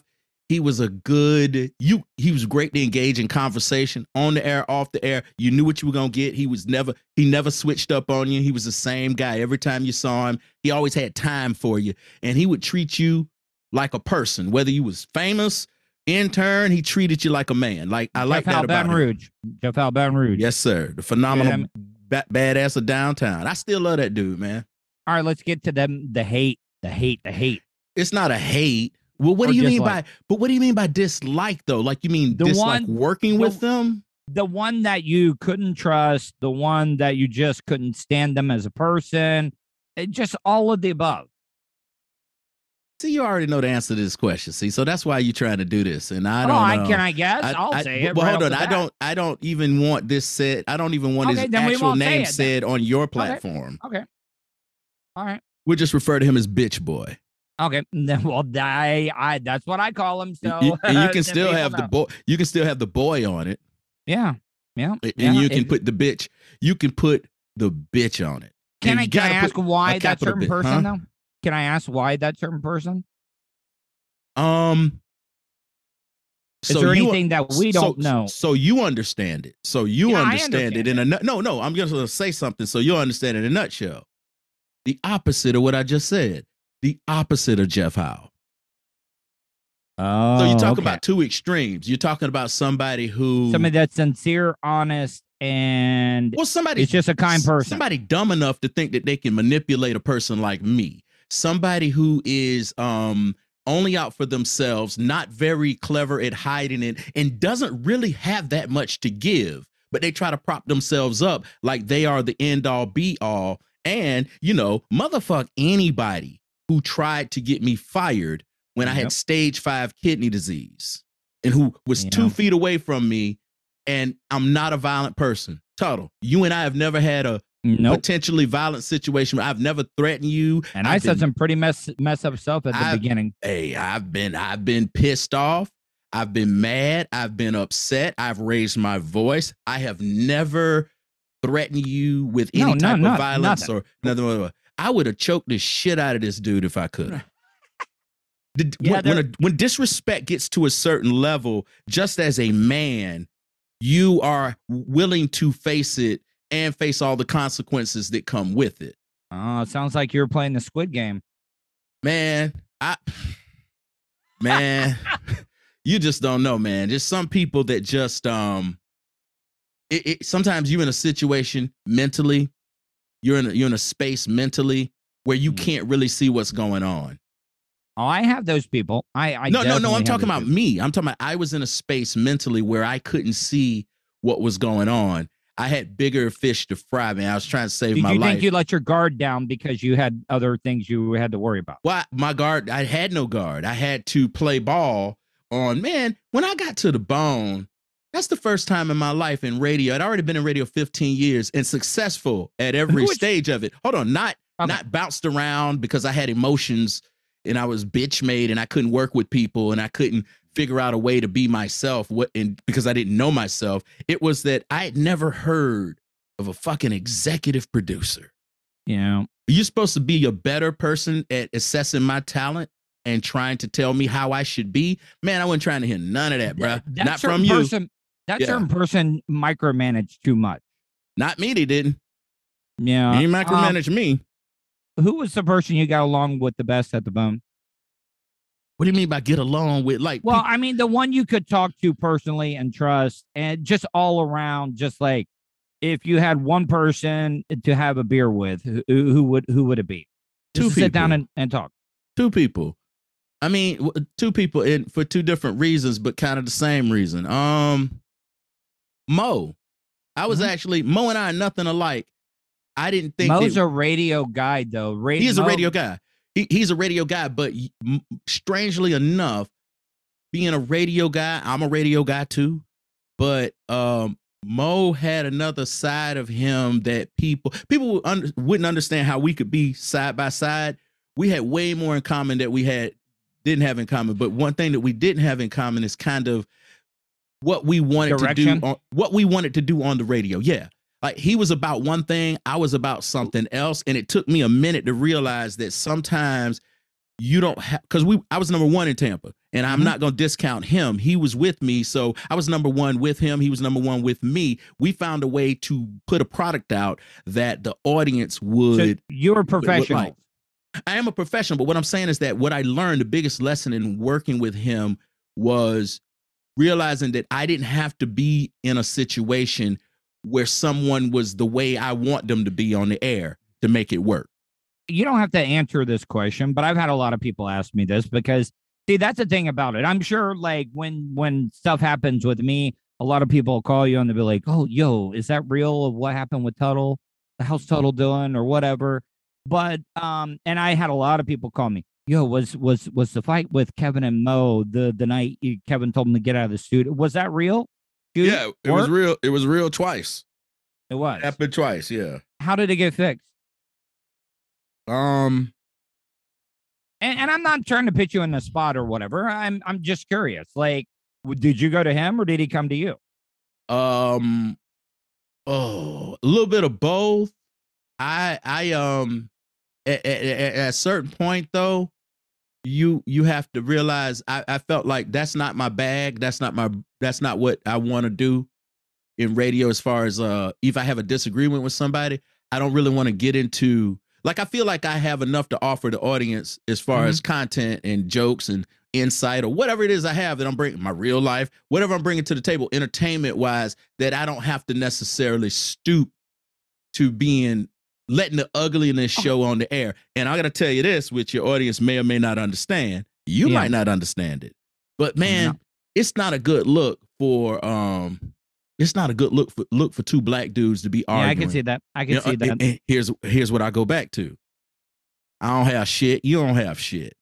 He was a good he was great to engage in conversation on the air, off the air. You knew what you were gonna get. He never switched up on you. He was the same guy every time you saw him. He always had time for you, and he would treat you like a person, whether you was famous, intern. He treated you like a man. Like I like that about him. Jeff Al Baton Rouge. Yes, sir. The phenomenal badass of downtown. I still love that dude, man. All right, let's get to the hate. It's not a hate. Well, what do you mean by? But what do you mean by dislike though? Like you mean dislike working with them? The one that you couldn't trust, the one that you just couldn't stand them as a person, just all of the above. See, you already know the answer to this question. See, so that's why you're trying to do this, and I don't know. Can I guess? I'll say it. Well, right hold on. I don't even want this said. I don't even want his actual name said on your platform. Okay. All right. We'll just refer to him as Bitch Boy. Okay. Well, I that's what I call him. So and you can still have the boy. You can still have the boy on it. Yeah. And you can put the bitch. You can put the bitch on it. Can I ask why that certain person though? Can I ask why that certain person? Is there anything that we don't know? So you understand it. So you understand it in a no. I'm just gonna say something so you'll understand it in a nutshell. The opposite of what I just said. The opposite of Jeff Howe. Oh, so you talk about two extremes. You're talking about somebody that's sincere, honest, and it's just a kind person. Somebody dumb enough to think that they can manipulate a person like me. Somebody who is only out for themselves, not very clever at hiding it, and doesn't really have that much to give. But they try to prop themselves up like they are the end all be all. And, motherfuck anybody who tried to get me fired when I had stage 5 kidney disease and who was 2 feet away from me, and I'm not a violent person. Tuttle, you and I have never had a potentially violent situation. I've never threatened you. And I said some pretty mess up stuff at the beginning. Hey, I've been pissed off. I've been mad. I've been upset. I've raised my voice. I have never threatened you with any type of violence or nothing. I would have choked the shit out of this dude if I could. When disrespect gets to a certain level, just as a man, you are willing to face it and face all the consequences that come with it. Oh, it sounds like you're playing the Squid Game. Man, you just don't know, man. There's some people that just sometimes you're in a situation mentally, you're in a space mentally where you can't really see what's going on. Oh, I have those people. No. I'm talking about me. I'm talking about I was in a space mentally where I couldn't see what was going on. I had bigger fish to fry, man. I was trying to save my life. Did you think you let your guard down because you had other things you had to worry about? Well, my guard, I had no guard. I had to play ball on, man, when I got to the bone, that's the first time in my life in radio. I'd already been in radio 15 years and successful at every stage of it. Hold on, not bounced around because I had emotions and I was bitch made and I couldn't work with people and I couldn't figure out a way to be myself because I didn't know myself. It was that I had never heard of a fucking executive producer. Yeah. You're supposed to be a better person at assessing my talent and trying to tell me how I should be. Man, I wasn't trying to hear none of that, bro. Not from you. That certain person micromanaged too much. Not me, they didn't. Yeah. He micromanaged me. Who was the person you got along with the best at the bone? What do you mean by get along with? Well, I mean, the one you could talk to personally and trust, and just all around, just like if you had one person to have a beer with, who would it be? Two people. Sit down and talk. 2 people. I mean, 2 people for 2 different reasons, but kind of the same reason. Mo. I was actually, Mo and I are nothing alike. I didn't think Mo's a radio guy, though. He is a radio guy. He's a radio guy, but strangely enough, being a radio guy, I'm a radio guy too. But Mo had another side of him that people wouldn't understand how we could be side by side. We had way more in common that we didn't have in common. But one thing that we didn't have in common is kind of what we wanted to do on the radio. Yeah. Like he was about one thing, I was about something else. And it took me a minute to realize that sometimes you don't have, because I was number one in Tampa, and I'm not going to discount him. He was with me, so I was number one with him. He was number one with me. We found a way to put a product out that the audience would. So you're a professional. Like. I am a professional, but what I'm saying is that what I learned, the biggest lesson in working with him was realizing that I didn't have to be in a situation where someone was the way I want them to be on the air to make it work. You don't have to answer this question, but I've had a lot of people ask me this because, see, that's the thing about it. I'm sure, like, when stuff happens with me, a lot of people will call you and they'll be like, oh, yo, is that real of what happened with Tuttle? How's Tuttle doing or whatever? But, and I had a lot of people call me, yo, was the fight with Kevin and Mo the night Kevin told him to get out of the studio? Was that real? Dude, yeah, it was real. It was real twice. It was. It happened twice, yeah. How did it get fixed? And I'm not trying to put you in the spot or whatever. I'm just curious. Like, did you go to him or did he come to you? A little bit of both. At a certain point though, you have to realize I felt like that's not my bag. That's not what I want to do in radio. As far as if I have a disagreement with somebody, I don't really want to get into, like, I feel like I have enough to offer the audience as far as content and jokes and insight or whatever it is I have that I'm bringing, my real life, whatever I'm bringing to the table, entertainment wise, that I don't have to necessarily stoop to letting the ugliness show on the air. And I got to tell you this, which your audience may or may not understand. You might not understand it, but man, it's not a good look for look for two black dudes to be arguing. Yeah, I can see that. I can see that. And here's what I go back to. I don't have shit. You don't have shit.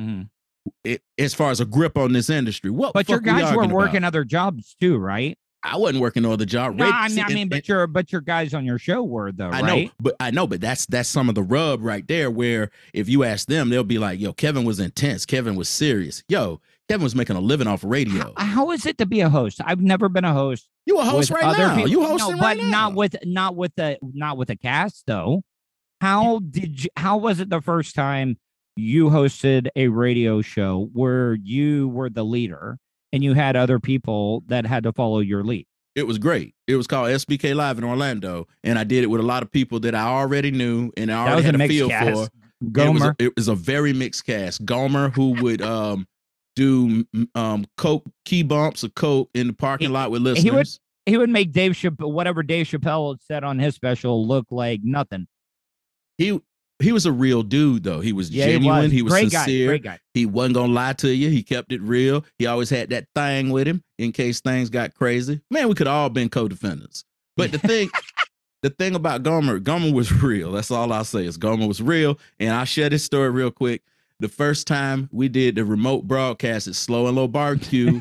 As far as a grip on this industry, but your guys were working other jobs too, right? I wasn't working no other job. No, I mean, but your guys on your show were though, right? I know, but that's some of the rub right there. Where if you ask them, they'll be like, "Yo, Kevin was intense. Kevin was serious. Yo, Kevin was making a living off of radio." How is it to be a host? I've never been a host. You a host right now? People. You hosting right now? But not with a cast though. How was it the first time you hosted a radio show where you were the leader and you had other people that had to follow your lead? It was great. It was called SBK Live in Orlando, and I did it with a lot of people that I already knew and I already had a feel for. Gomer. It was a very mixed cast. Gomer, who would do coke key bumps of coke in the parking lot with listeners. He would make Dave Chappelle said on his special look like nothing. He was a real dude, though. He was genuine. He was sincere. Great guy. He wasn't going to lie to you. He kept it real. He always had that thing with him in case things got crazy. Man, we could all been co-defendants. But the thing about Gomer was real. That's all I'll say is Gomer was real. And I'll share this story real quick. The first time we did the remote broadcast at Slow and Low Barbecue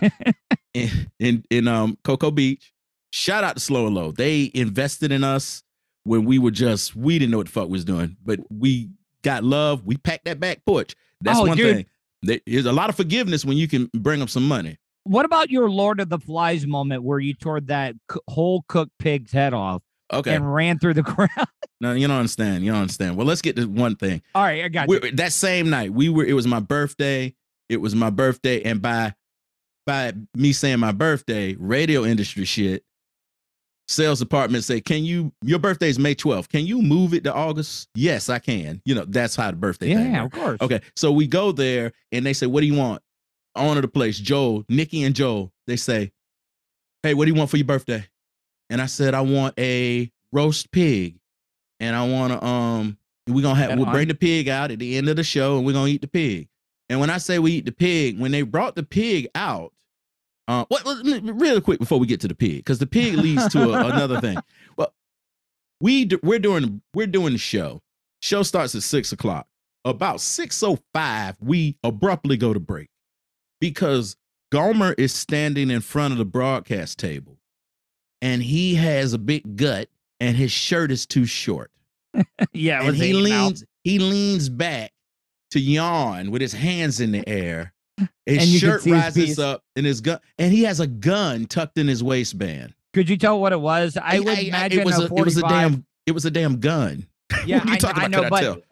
in Cocoa Beach, shout out to Slow and Low. They invested in us when we didn't know what the fuck we was doing, but we got love. We packed that back porch. That's one thing. There's a lot of forgiveness when you can bring them some money. What about your Lord of the Flies moment where you tore that whole cooked pig's head off and ran through the crowd? No, you don't understand. You don't understand. Well, let's get to one thing. All right, I got you. That same night, it was my birthday. And by me saying my birthday, radio industry shit, sales department say, your birthday's May 12th. Can you move it to August? Yes, I can. You know, that's how the birthday thing works. Of course. Okay. So we go there and they say, what do you want? Owner of the place, Nikki and Joel, they say, hey, what do you want for your birthday? And I said, I want a roast pig. And I want to, we'll bring the pig out at the end of the show and we're going to eat the pig. And when I say we eat the pig, when they brought the pig out, really quick before we get to the pig, because the pig leads to another thing. Well, we're doing the show. Show starts at 6:00. About 6:05, we abruptly go to break because Gomer is standing in front of the broadcast table, and he has a big gut, and his shirt is too short. Yeah, and he leans back to yawn with his hands in the air. His shirt rises up in his gun, and he has a gun tucked in his waistband. Could you tell what it was? I would imagine it was a damn gun. Yeah, what are you talking about? I know, but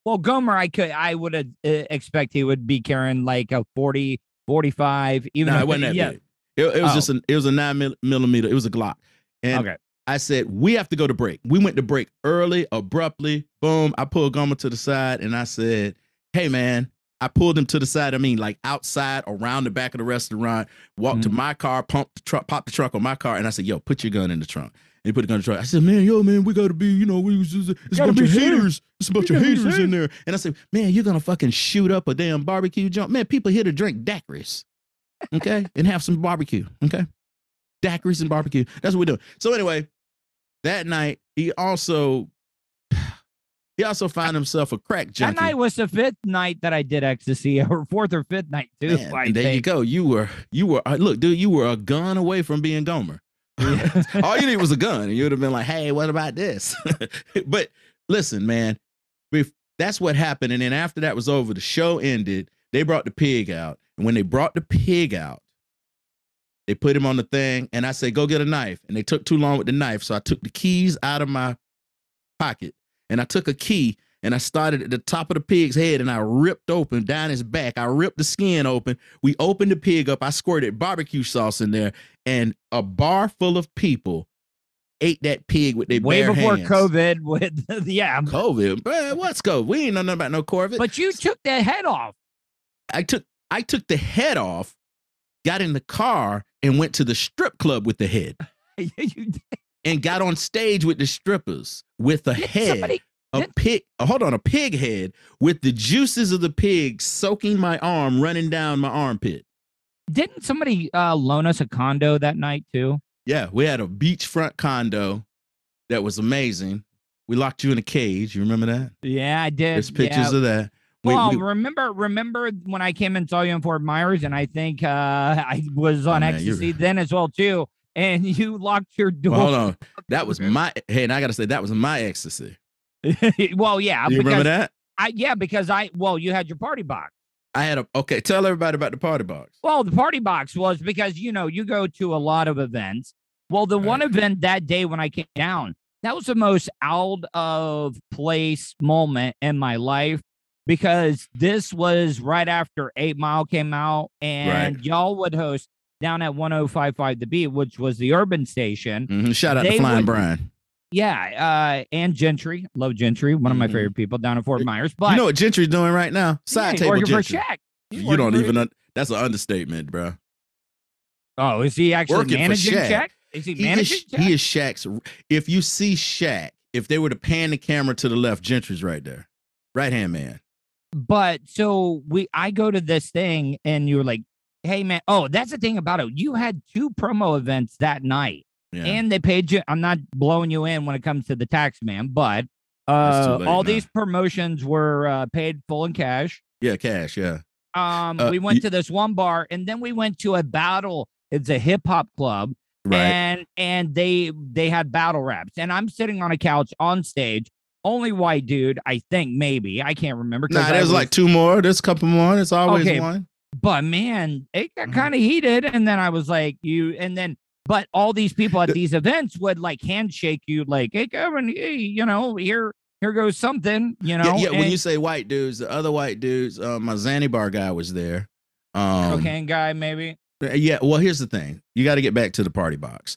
Well, Gomer, I would expect he would be carrying like a 40, 45, even No, if it wasn't that yeah. big. It was Oh. it was a 9mm. It was a Glock. And Okay. I said, we have to go to break. We went to break early, abruptly. Boom. I pulled Gomer to the side and I said, hey, man. I pulled him to the side. I mean, like outside, around the back of the restaurant, walked to my car, popped the trunk on my car. And I said, yo, put your gun in the trunk. And he put the gun in the trunk. I said, man, we got to be, it's a bunch of haters. It's a bunch of haters in there. And I said, man, you're going to fucking shoot up a damn barbecue joint. Man, people here to drink daiquiris. Okay. And have some barbecue. Okay. Daiquiris and barbecue. That's what we're doing. So anyway, that night, he also found himself a crack junkie. That night was the 5th night that I did ecstasy, or 4th or 5th night too. Man, and there you go. You were look, dude, you were a gun away from being Gomer. All you need was a gun, and you would have been like, hey, what about this? But listen, man, that's what happened. And then after that was over, the show ended. They brought the pig out. And when they brought the pig out, they put him on the thing, and I said, go get a knife. And they took too long with the knife. So I took the keys out of my pocket, and I took a key, and I started at the top of the pig's head, and I ripped open down his back. I ripped the skin open. We opened the pig up. I squirted barbecue sauce in there, and a bar full of people ate that pig with their way bare before hands. COVID. With COVID, man, what's COVID? We ain't know nothing about no COVID. But you took the head off. I took the head off, got in the car, and went to the strip club with the head. You did. And got on stage with the strippers with a head, a pig head with the juices of the pig soaking my arm, running down my armpit. Didn't somebody loan us a condo that night too? Yeah, we had a beachfront condo that was amazing. We locked you in a cage. You remember that? Yeah, I did. There's pictures of that. Remember when I came and saw you in Fort Myers, and I think I was on ecstasy then as well too. And you locked your door. Well, hold on. That was my, hey, and I got to say, that was my ecstasy. Well, yeah. You remember that? Because you had your party box. I had okay, tell everybody about the party box. Well, the party box was because, you go to a lot of events. Well, the one event that day when I came down, that was the most out of place moment in my life, because this was right after 8 Mile came out, and y'all would host down at 105.5 The Beat, which was the urban station. Mm-hmm. Shout out to Flying Brian. Yeah, and Gentry. Love Gentry, one of my favorite people down in Fort Myers. But you know what Gentry's doing right now? Side table working Gentry. for Shaq. You don't even that's an understatement, bro. Oh, is he actually Working managing for Shaq? Shaq? Is he managing Shaq? He is Shaq's. If you see Shaq, if they were to pan the camera to the left, Gentry's right there. Right-hand man. But so I go to this thing, and you're like, hey, man. Oh, that's the thing about it. You had 2 promo events that night, and they paid you. I'm not blowing you in when it comes to the tax man, but all these promotions were paid full in cash. Yeah, cash, yeah. We went to this one bar, and then we went to a battle. It's a hip hop club, right? And they had battle raps, and I'm sitting on a couch on stage. Only white dude, I think, maybe. I can't remember. Nah, there's like 2 more. There's a couple more. There's always one. But man, it got kind of heated. And then I was like, but all these people at these events would like handshake you, like, hey, Kevin, hey, here goes something, Yeah, when you say white dudes, the other white dudes, my Zanzibar guy was there. Cocaine guy, maybe. Yeah, well, here's the thing. You got to get back to the party box.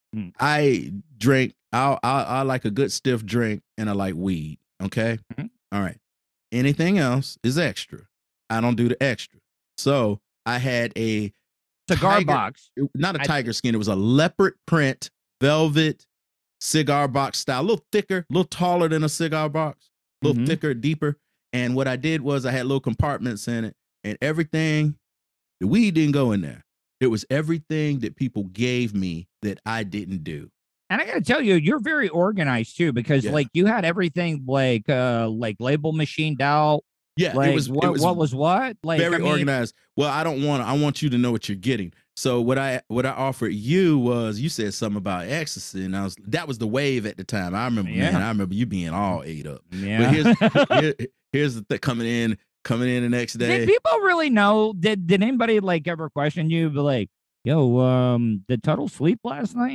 I drink, I like a good stiff drink, and I like weed. Okay. Mm-hmm. All right. Anything else is extra. I don't do the extra. So I had a cigar box, not a tiger skin. It was a leopard print velvet cigar box style, a little thicker, a little taller than a cigar box, a little thicker, deeper. And what I did was I had little compartments in it, and everything, the weed didn't go in there. It was everything that people gave me that I didn't do. And I got to tell you, you're very organized too, because like you had everything like label machined out. Yeah, like, it was what was what? Like very organized. Well, I want you to know what you're getting. So what I offered you was, you said something about ecstasy, and that was the wave at the time. I remember, man, I remember you being all ate up. Yeah. But here's the thing, coming in the next day. Did people really know? Did anybody like ever question you? But like, yo, did Tuttle sleep last night?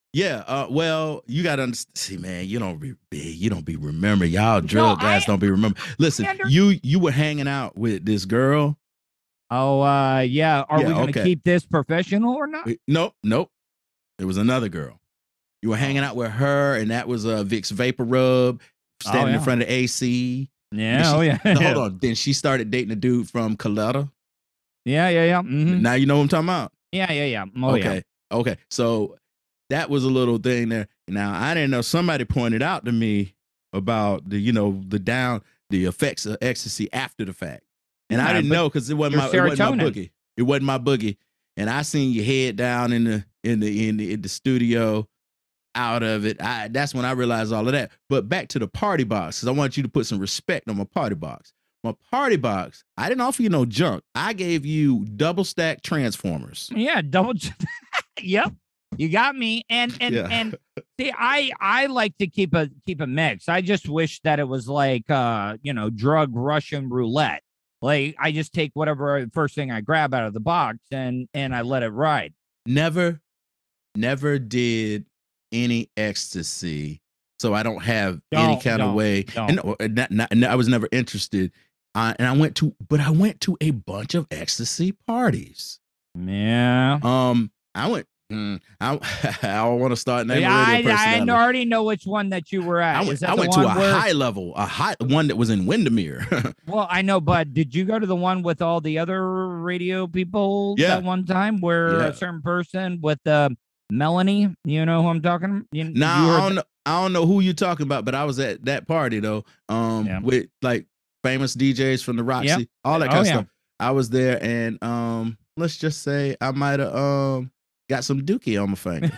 Yeah. Well, you got to understand. See, man, you don't be remember. Y'all drug No, guys don't be remember. Listen, you were hanging out with this girl. Oh, yeah. Are we going to okay. keep this professional or not? Nope. It was another girl. You were hanging out with her, and that was Vicks Vapor Rub standing in front of the AC. Yeah. Hold on. Then she started dating a dude from Coletta. Yeah. Mm-hmm. Now you know what I'm talking about. Yeah. Oh, Okay. So that was a little thing there. Now I didn't know. Somebody pointed out to me about the effects of ecstasy after the fact, and I didn't know because it wasn't my boogie. It wasn't my boogie. And I seen your head down in the studio, out of it. That's when I realized all of that. But back to the party box, because I want you to put some respect on my party box. My party box, I didn't offer you no junk. I gave you double stack Transformers. Yeah, Yep. You got me. And see, I like to keep a mix. I just wish that it was like drug Russian roulette. Like I just take whatever first thing I grab out of the box and I let it ride. Never did any ecstasy, so I don't have any kind of way. And I was never interested. And I went to a bunch of ecstasy parties. Yeah. I went. I don't want to start naming radio personality. I already know which one that you were at. I went to a high level, a high one that was in Windermere. Well, I know, but did you go to the one with all the other radio people at one time where a certain person with Melanie, you know who I'm talking? I don't know who you're talking about, but I was at that party though. With like famous DJs from the Roxy, all that kind of stuff. I was there, and let's just say I might have got some dookie on my finger.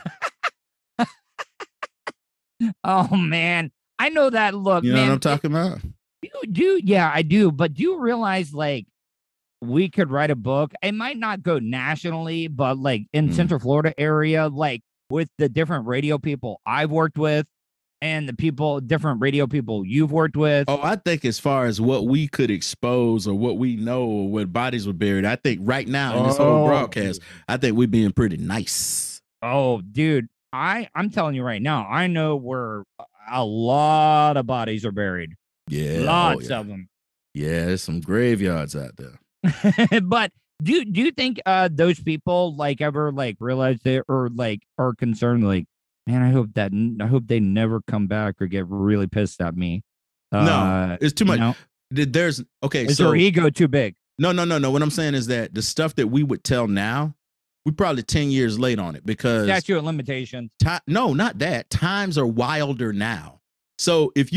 Oh man, I know that look. You know man. what I'm talking about? Yeah, I do. But do you realize like we could write a book? It might not go nationally, but like in Central Florida area, like with the different radio people I've worked with and the different radio people you've worked with. Oh, I think as far as what we could expose or what we know or where bodies were buried, I think right now in this whole broadcast, I think we're being pretty nice. Oh, dude, I'm telling you right now, I know where a lot of bodies are buried. Yeah. Lots of them. Yeah, there's some graveyards out there. But do you think those people like ever like realize it or like are concerned like, man, I hope they never come back or get really pissed at me. No, it's too much. You know? Is their ego too big? No. What I'm saying is that the stuff that we would tell now, we're probably 10 years late on it because statute of limitations. No, not that. Times are wilder now. So if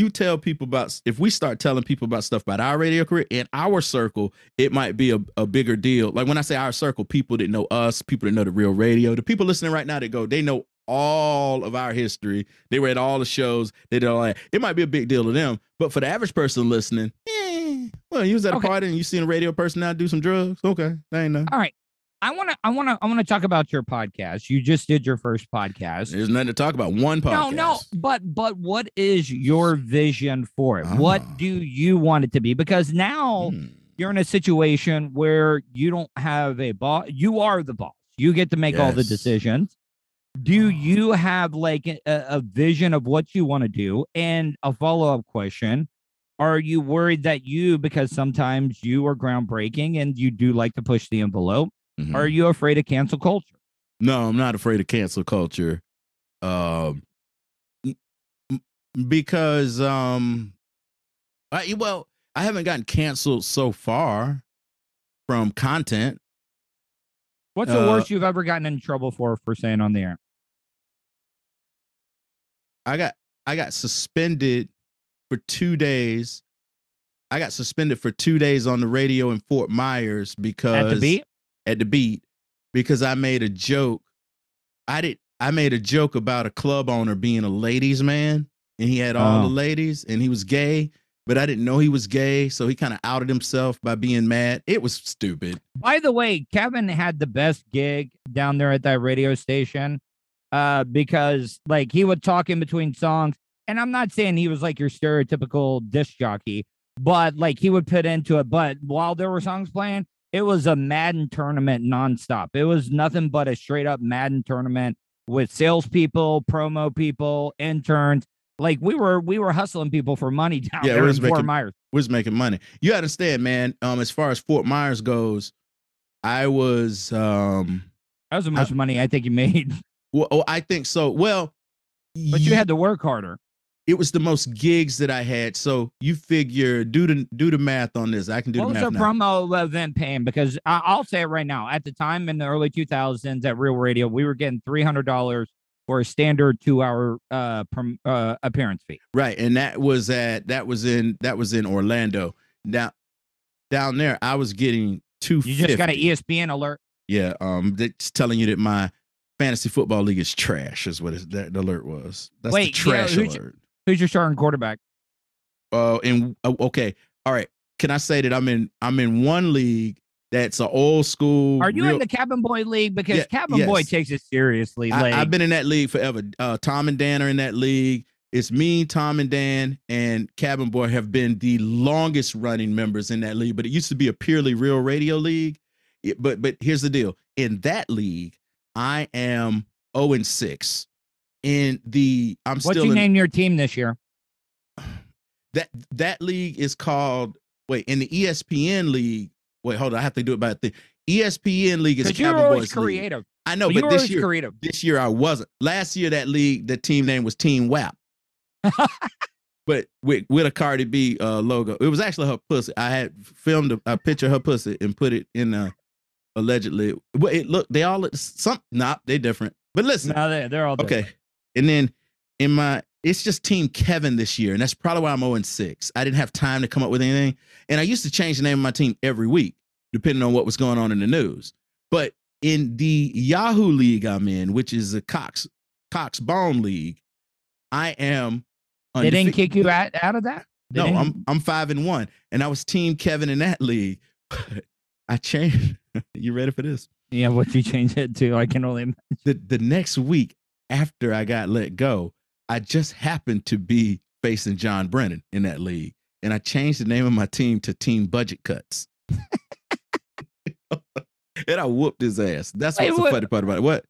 we start telling people about stuff about our radio career in our circle, it might be a bigger deal. Like when I say our circle, people that know us, people that know the real radio, the people listening right now they know all of our history. They were at all the shows. They did all that. It might be a big deal to them, but for the average person listening, well, you was at a party and you seen a radio person now do some drugs. Okay, that ain't nothing. All right. I want to talk about your podcast. You just did your first podcast. There's nothing to talk about. One podcast. No, but what is your vision for it? What do you want it to be? Because now you're in a situation where you don't have a boss. You are the boss. You get to make all the decisions. Do you have like a vision of what you want to do? And a follow-up question. Are you worried that because sometimes you are groundbreaking and you do like to push the envelope, are you afraid of cancel culture? No, I'm not afraid of cancel culture. Because I haven't gotten canceled so far from content. What's the worst you've ever gotten in trouble for saying on the air? I got suspended for 2 days. I got suspended for 2 days on the radio in Fort Myers because at the beat because I made a joke. I made a joke about a club owner being a ladies' man and he had all the ladies and he was gay, but I didn't know he was gay, so he kind of outed himself by being mad. It was stupid. By the way, Kevin had the best gig down there at that radio station because like he would talk in between songs, and I'm not saying he was like your stereotypical disc jockey, but like he would put into it. But while there were songs playing, it was a Madden tournament nonstop. It was nothing but a straight up Madden tournament. with salespeople, promo people, interns. Like we were hustling people for money down there in Fort Myers. We was making money. You understand, man. As far as Fort Myers goes, I was that was the most money I think you made. Well, I think so. Well, but you had to work harder. It was the most gigs that I had. So you figure, do the math on this. I can do the math. What was a promo event paying? Because I'll say it right now. At the time in the early 2000s at Real Radio, we were getting $300 for a standard 2-hour appearance fee. Right, and that was in Orlando. Now down there, I was getting $250. You just got an ESPN alert. Yeah, it's telling you that my fantasy football league is trash. Is what the alert was. That's the trash alert. Who's your starting quarterback? Okay, all right. Can I say that I'm in one league that's an old school? Are you in the Cabin Boy League? Because Cabin Boy takes it seriously. I've been in that league forever. Tom and Dan are in that league. It's me, Tom and Dan, and Cabin Boy have been the longest running members in that league. But it used to be a purely Real Radio league. But here's the deal. In that league, I am 0-6. What'd you name your team this year? That league is called in the ESPN league. Wait, hold on. I have to do it by the ESPN league is Cabin Boys creative. League. I know, but this year I wasn't. Last year that league, the team name was Team WAP. But with a Cardi B logo. It was actually her pussy. I had filmed a picture of her pussy and put it in allegedly. Well, they all look they different. But listen. No, they're all different. Okay. And then it's just Team Kevin this year, and that's probably why I'm 0-6. I didn't have time to come up with anything, and I used to change the name of my team every week, depending on what was going on in the news. But in the Yahoo League I'm in, which is a Cox Bone League, I am. They didn't kick you out of that? No, I'm 5-1, and I was Team Kevin in that league. I changed. You ready for this? Yeah, what you change it to? I can only imagine. The next week after I got let go, I just happened to be facing John Brennan in that league, and I changed the name of my team to Team Budget Cuts. And I whooped his ass. That's what's the funny part about it. What?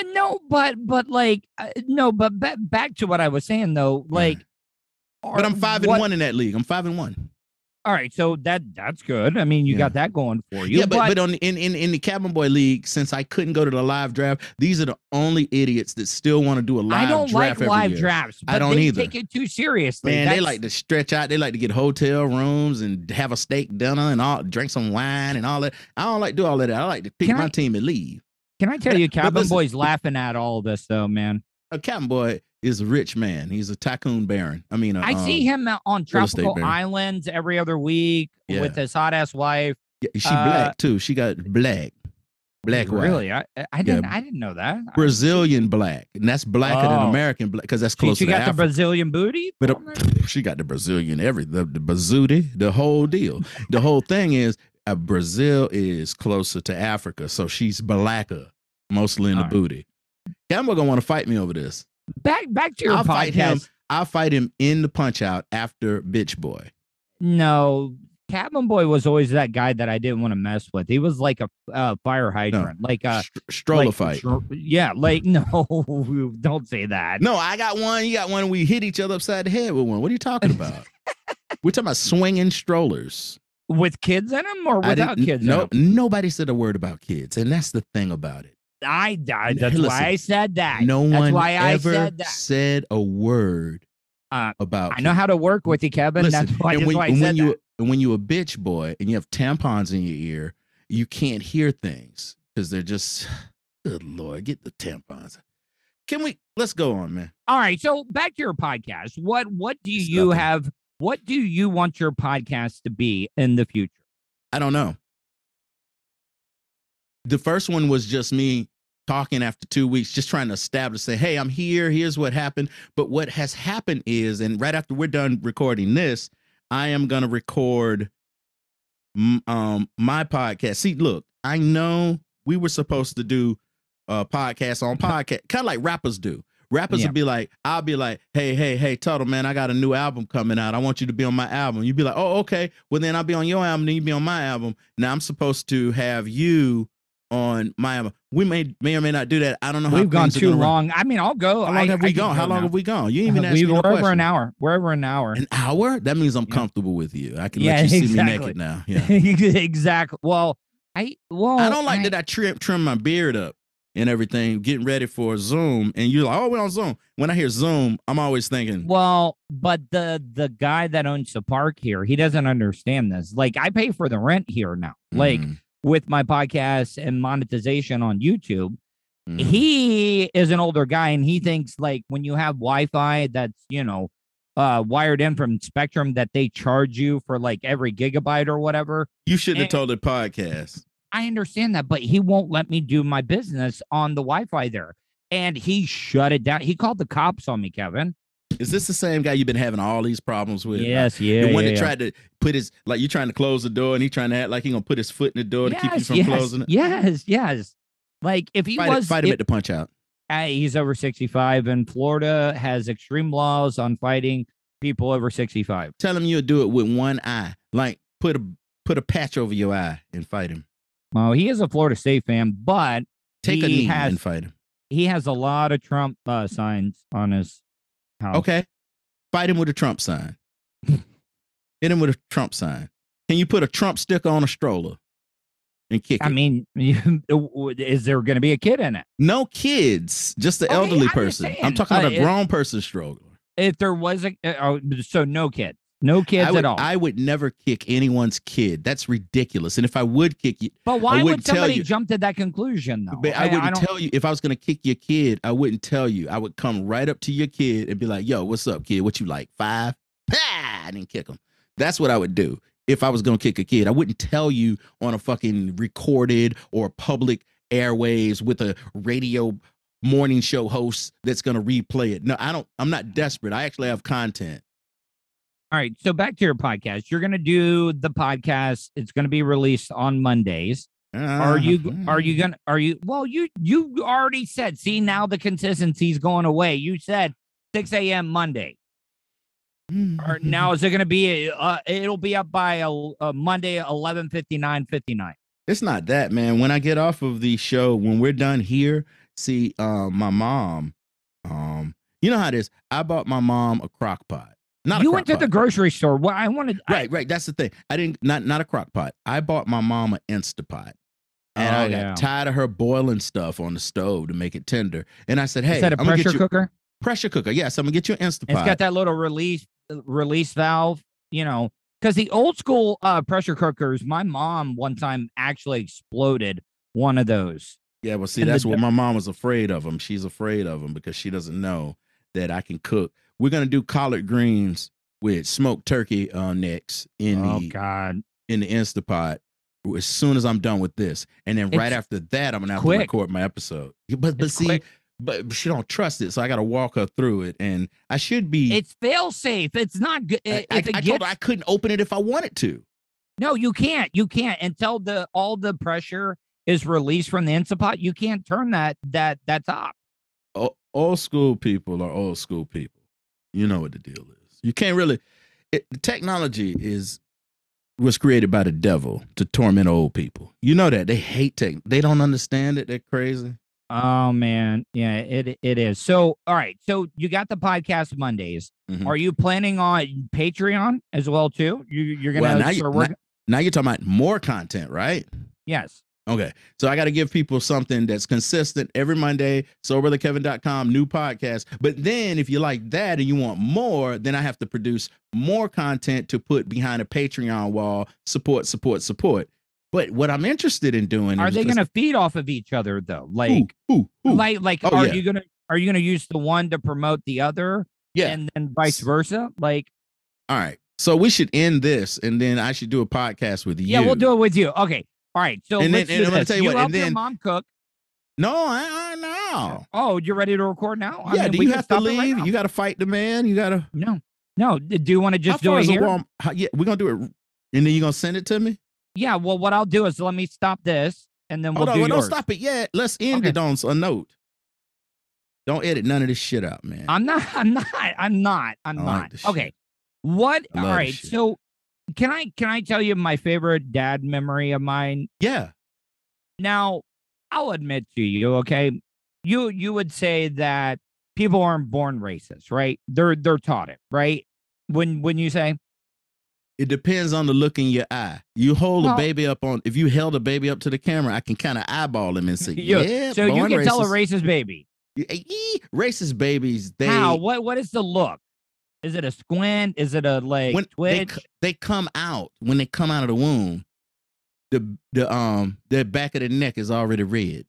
But back to what I was saying though. Like, but I'm 5-1 in that league. I'm 5-1. All right, so that's good. I mean, you got that going for you. Yeah, but in the Cabin Boy League, since I couldn't go to the live draft, these are the only idiots that still want to do a live draft. I don't like live year. drafts. But I don't they either. Take it too seriously. Man, they like to stretch out. They like to get hotel rooms and have a steak dinner and drink some wine and all that. I don't like to do all of that. I like to pick my team and leave. Can I tell you, Cabin Boy's laughing at all of this though, man. A Cabin Boy is a rich man. He's a tycoon baron. I mean, I see him on tropical islands every other week with his hot ass wife. Yeah, she black too. She got black really? White. I didn't know that. Brazilian black, and that's blacker than American black because that's closer. She got to the Brazilian booty, but she got the Brazilian the bazooty, the whole deal. The whole thing is Brazil is closer to Africa, so she's blacker, mostly in the booty. Campbell gonna want to fight me over this. Back to your podcast. I'll fight him in the Punch Out after Bitch Boy. No, Cabin Boy was always that guy that I didn't want to mess with. He was like a fire hydrant, like a stroller fight. No, don't say that. No, I got one. You got one. We hit each other upside the head with one. What are you talking about? We're talking about swinging strollers. With kids in them or without kids? No, nobody said a word about kids, and that's the thing about it. That's why I said that. No one ever said a word about. I know how to work with you, Kevin. Listen, that's why I said that. And when you're a bitch boy and you have tampons in your ear, you can't hear things because they're just. Good Lord, get the tampons. Let's go on, man. All right, so back to your podcast. What do you have? What do you want your podcast to be in the future? I don't know. The first one was just me talking after 2 weeks, just trying to establish, say, hey, I'm here. Here's what happened. But what has happened is, and right after we're done recording this, I am going to record my podcast. See, look, I know we were supposed to do podcasts on podcast, kind of like rappers do. Rappers would be like, I'll be like, hey, Tuttle, man, I got a new album coming out. I want you to be on my album. You'd be like, oh, okay. Well, then I'll be on your album, then you be on my album. Now I'm supposed to have you on Miami. We may or may not do that. I don't know how We've gone things are too gonna run. long. I mean, I'll go. How long have we I can gone? go How long now. have we gone? You ain't even asked me We're no over question. an hour. We're over an hour. An hour? That means I'm Yeah. comfortable with you. I can Yeah, let you see exactly. me naked now. Yeah. Exactly. Well, I don't like that I trim my beard up and everything, getting ready for Zoom. And you're like, oh, we're on Zoom. When I hear Zoom, I'm always thinking, Well, but the guy that owns the park here, he doesn't understand this. Like, I pay for the rent here now. Like, with my podcast and monetization on YouTube, he is an older guy, and he thinks like when you have Wi-Fi that's wired in from Spectrum, that they charge you for like every gigabyte or whatever. you shouldn't have told the podcast. I understand that, but he won't let me do my business on the Wi-Fi there, and he shut it down. He called the cops on me, Kevin. Is this the same guy you've been having all these problems with? Yes, yeah. The one that yeah. tried to put his, like, you trying to close the door and he trying to act like he gonna put his foot in the door to keep you from closing it. Yes. Like if he Fight him at the punch out. He's over 65, and Florida has extreme laws on fighting people over 65. Tell him you'll do it with one eye. Like put a patch over your eye and fight him. Well, he is a Florida State fan, but Take a knee and fight him. He has a lot of Trump signs on his house. Okay. Fight him with a Trump sign. Hit him with a Trump sign. Can you put a Trump sticker on a stroller and kick it? I mean, is there going to be a kid in it? No kids, just the elderly person. I'm talking about a grown person stroller. If there was so no kids. No kids at all. I would never kick anyone's kid. That's ridiculous. And if I would kick you, but why would somebody jump to that conclusion, though? But I wouldn't tell you. If I was going to kick your kid, I wouldn't tell you. I would come right up to your kid and be like, yo, what's up, kid? What you like, 5? Pah! And then kick him. That's what I would do if I was going to kick a kid. I wouldn't tell you on a fucking recorded or public airwaves with a radio morning show host that's going to replay it. No, I don't. I'm not desperate. I actually have content. All right, so back to your podcast. You're going to do the podcast. It's going to be released on Mondays. Well, you already said, see, now the consistency's going away. You said 6 a.m. Monday. Or now is it going to be, it'll be up by a Monday, 11:59:59. It's not that, man. When I get off of the show, when we're done here, see, my mom, you know how it is. I bought my mom a crock pot. You went to the grocery store. Well, I wanted right. That's the thing. I didn't not a crock pot. I bought my mom an Instapot, and I got tired of her boiling stuff on the stove to make it tender. And I said, "Hey, is that a pressure cooker? Pressure cooker. Yes, I'm gonna get you an Instapot. It's got that little release valve. You know, because the old school pressure cookers. My mom one time actually exploded one of those. Yeah, well, see, that's what my mom was afraid of them. She's afraid of them because she doesn't know that I can cook. We're gonna do collard greens with smoked turkey necks in the Instapot as soon as I'm done with this, and then right after that, I'm gonna have to record my episode. But she don't trust it, so I got to walk her through it, and I should be. It's fail safe. It's not good. I told her I couldn't open it if I wanted to. No, you can't. You can't until all the pressure is released from the Instapot. You can't turn that top. Old school people are old school people. You know what the deal is. You can't really. Technology was created by the devil to torment old people. You know that they hate tech. They don't understand it. They're crazy. Oh man, yeah, it is. So, all right. So you got the podcast Mondays. Mm-hmm. Are you planning on Patreon as well too? You're gonna start working. Now you're talking about more content, right? Yes. Okay, so I got to give people something that's consistent every Monday. SoberTheKevin.com, new podcast. But then if you like that and you want more, then I have to produce more content to put behind a Patreon wall. Support. But what I'm interested in doing are they going to feed off of each other though? Like, are you gonna use the one to promote the other? Yeah, and then vice versa. Like, all right. So we should end this, and then I should do a podcast with you. Yeah, we'll do it with you. Okay. All right, so and let's then, do I'm this. tell you what, help and then, your mom cook. No, I know. Oh, you're ready to record now? Yeah, do you have to leave? You got to fight the man? You got to... No. Do you want to just do it here? Yeah, we're going to do it, and then you're going to send it to me? Yeah, well, what I'll do is let me stop this, and then we'll do yours. Don't stop it yet. Let's end it on a note. Don't edit none of this shit out, man. I'm not. Okay. What? All right, so... Can I tell you my favorite dad memory of mine? Yeah. Now, I'll admit to you, okay, you would say that people aren't born racist, right? They're taught it, right? When you say, It depends on the look in your eye. You hold a Well- baby up on. If you held a baby up to the camera, I can kind of eyeball him and say, you- "Yeah." so you born can tell a racist. racist baby. Racist babies. They How? What is the look? Is it a squint? Is it a like when twitch? they come out when they come out of the womb, the back of the neck is already red.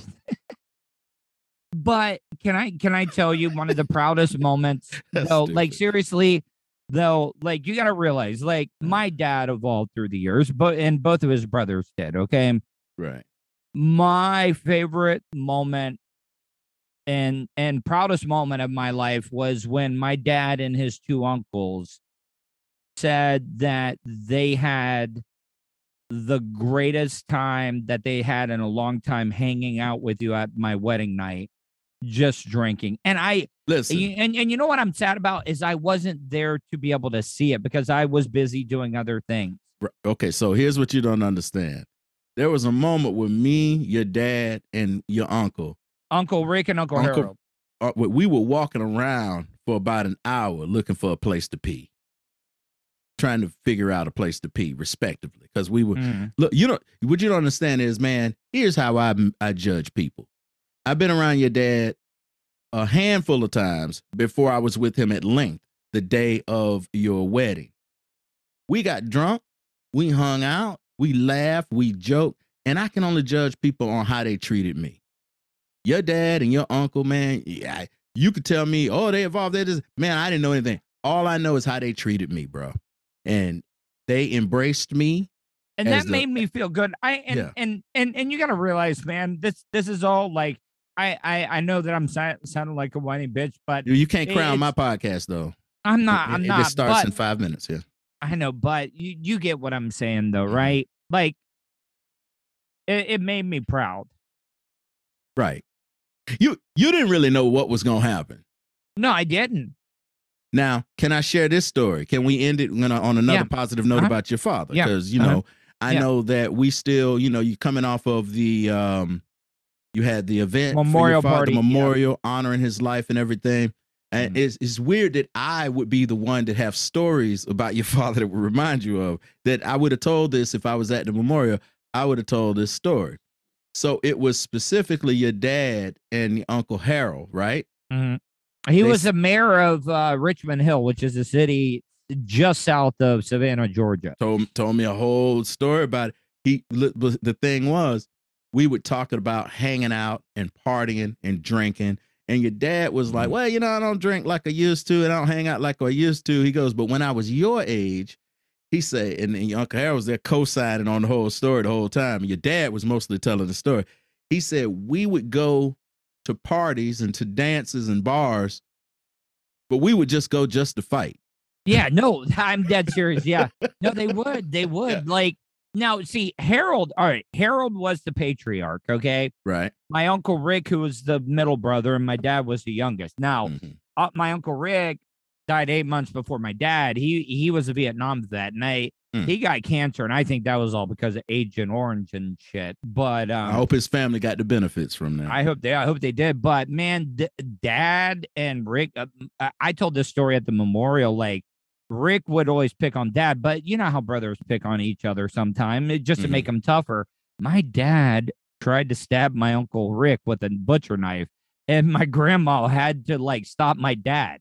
But can I tell you one of the proudest moments? That's though, like stupid. seriously, though, like you got to realize, like my dad evolved through the years, and both of his brothers did. Okay, Right. my favorite moment and proudest moment of my life was when my dad and his two uncles said that they had the greatest time that they had in a long time hanging out with you at my wedding night, just drinking. And Listen. and you know what I'm sad about is I wasn't there to be able to see it because I was busy doing other things. Okay, so here's what you don't understand. There was a moment with me, your dad, and your uncle. Uncle Rick and Uncle Harold. We were walking around for about an hour looking for a place to pee, trying to figure out a place to pee, respectively, because we were look. What you don't understand is, man. Here's how I judge people. I've been around your dad a handful of times before I was with him at length the day of your wedding. We got drunk, we hung out, we laughed, we joked, and I can only judge people on how they treated me. Your dad and your uncle, man, yeah, you could tell me, oh, they involved. They just, man, I didn't know anything. All I know is how they treated me, bro. And they embraced me. And that made me feel good. And you got to realize, man, this is all like, I know that I'm sounding like a whiny bitch, but you can't crown my podcast though. I'm not. It just starts in 5 minutes. Yeah. I know, but you get what I'm saying though, right? Like it made me proud. Right. You didn't really know what was going to happen. No, I didn't. Now, can I share this story? Can we end it on another positive note about your father? Because, I know that we still, you coming off of the, you had the event, memorial for your father, party, the memorial, honoring his life and everything. And it's weird that I would be the one that have stories about your father that would remind you of that. I would have told this if I was at the memorial. I would have told this story. So it was specifically your dad and Uncle Harold, right? Mm-hmm. He was the mayor of Richmond Hill, which is a city just south of Savannah, Georgia. Told me a whole story about it. The thing was, we would talk about hanging out and partying and drinking. And your dad was like, well, I don't drink like I used to, and I don't hang out like I used to. He goes, but when I was your age, he said, and your Uncle Harold was there co-signing on the whole story the whole time. And your dad was mostly telling the story. He said, we would go to parties and to dances and bars, but we would just go just to fight. Yeah, no, I'm dead serious. Yeah. No, they would. Yeah. Like, now, see, Harold, all right, Harold was the patriarch, okay? Right. My Uncle Rick, who was the middle brother, and my dad was the youngest. Now, my Uncle Rick died 8 months before my dad. He was a Vietnam vet, and he got cancer, and I think that was all because of Agent Orange and shit. But I hope his family got the benefits from that. I hope they did. But man, Dad and Rick, I told this story at the memorial. Like, Rick would always pick on Dad, but you know how brothers pick on each other sometimes just to make them tougher. My dad tried to stab my Uncle Rick with a butcher knife, and my grandma had to like stop my dad.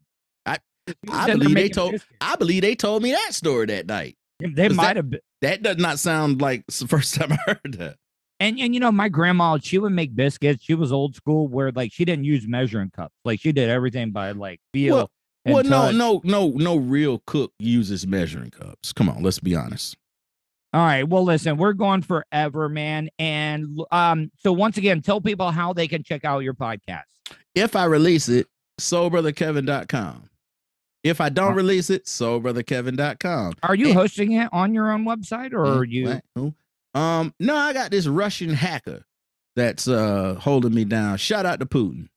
I believe they told me that story that night. They might have. That does not sound like it's the first time I heard that. And my grandma, she would make biscuits. She was old school, where like she didn't use measuring cups. Like she did everything by like feel. Well, no real cook uses measuring cups. Come on, let's be honest. All right. Well, listen, we're going forever, man. And so once again, tell people how they can check out your podcast. If I release it, soulbrotherkevin.com. If I don't release it, soulbrotherkevin.com. Are you hosting it on your own website, or are you? No, I got this Russian hacker that's holding me down. Shout out to Putin.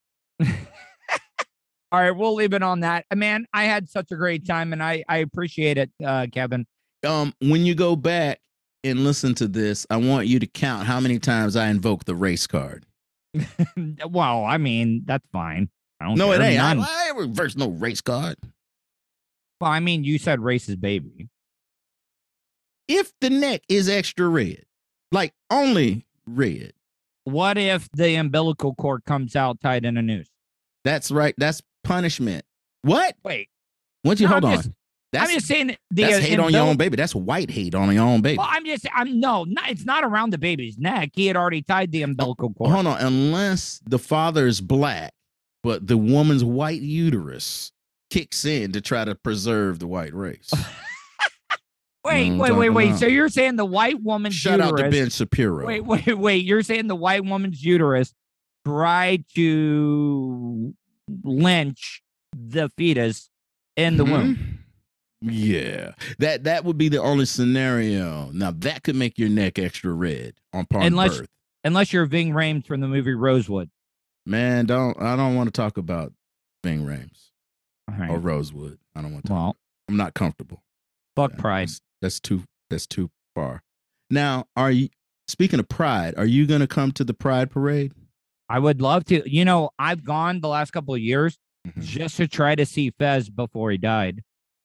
All right, we'll leave it on that. Man, I had such a great time, and I appreciate it, Kevin. When you go back and listen to this, I want you to count how many times I invoke the race card. Well, I mean, that's fine. I don't No, care. it ain't. None. I reverse no race card. Well, I mean, you said race is baby. If the neck is extra red, like only red, What if the umbilical cord comes out tied in a noose? that's right. That's punishment. What? Wait. Once you No, hold I'm on. just- That's, I'm just saying the that's hate on your own baby. That's white hate on your own baby. Well, it's not around the baby's neck. He had already tied the umbilical cord. Hold on. Unless the father is black, but the woman's white uterus kicks in to try to preserve the white race. Wait. about. So you're saying the white woman's Shout uterus? out to Ben Shapiro. Wait. You're saying the white woman's uterus tried to lynch the fetus in the womb? Yeah, that would be the only scenario. Now that could make your neck extra red on birth. Unless you're Ving Rhames from the movie Rosewood. Man, I don't want to talk about Ving Rhames All right. or Rosewood. I don't want to. Well, I'm not comfortable. fuck Pride. That's too far. Now, speaking of Pride? Are you going to come to the Pride parade? I would love to. You know, I've gone the last couple of years just to try to see Fez before he died.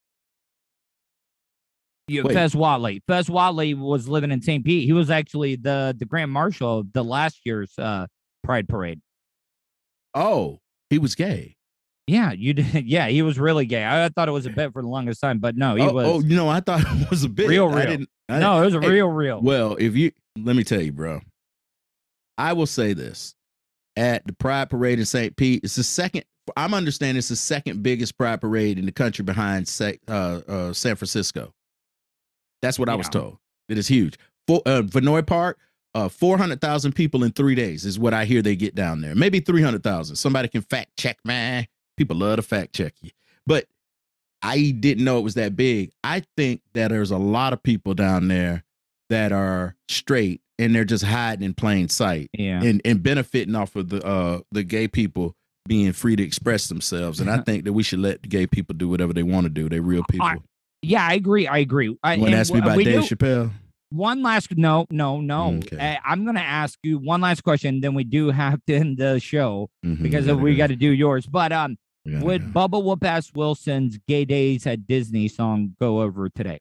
Wait. Fez Whatley. Fez Whatley was living in St. Pete. He was actually the Grand Marshal of the last year's Pride Parade. Oh, he was gay. Yeah, you did. Yeah, he was really gay. I thought it was a bit for the longest time, but no, he was. Oh, no, I thought it was a bit. Real. No, it was a real. Well, let me tell you, bro. I will say this. At the Pride Parade in St. Pete, it's the second. I'm understanding it's the second biggest Pride Parade in the country behind San Francisco. That's what I was told. It is huge. Vinoy Park, 400,000 people in 3 days is what I hear they get down there. Maybe 300,000. Somebody can fact check, man. People love to fact check you. But I didn't know it was that big. I think that there's a lot of people down there that are straight and they're just hiding in plain sight. Yeah. And benefiting off of the gay people being free to express themselves. And I think that we should let the gay people do whatever they want to do. They're real people. Yeah, I agree. You want to ask me about Dave Chappelle? One last no. Okay. I'm gonna ask you one last question. Then we do have to end the show because we got to do yours. But would Bubba Whoop-Ass Wilson's "Gay Days at Disney" song go over today?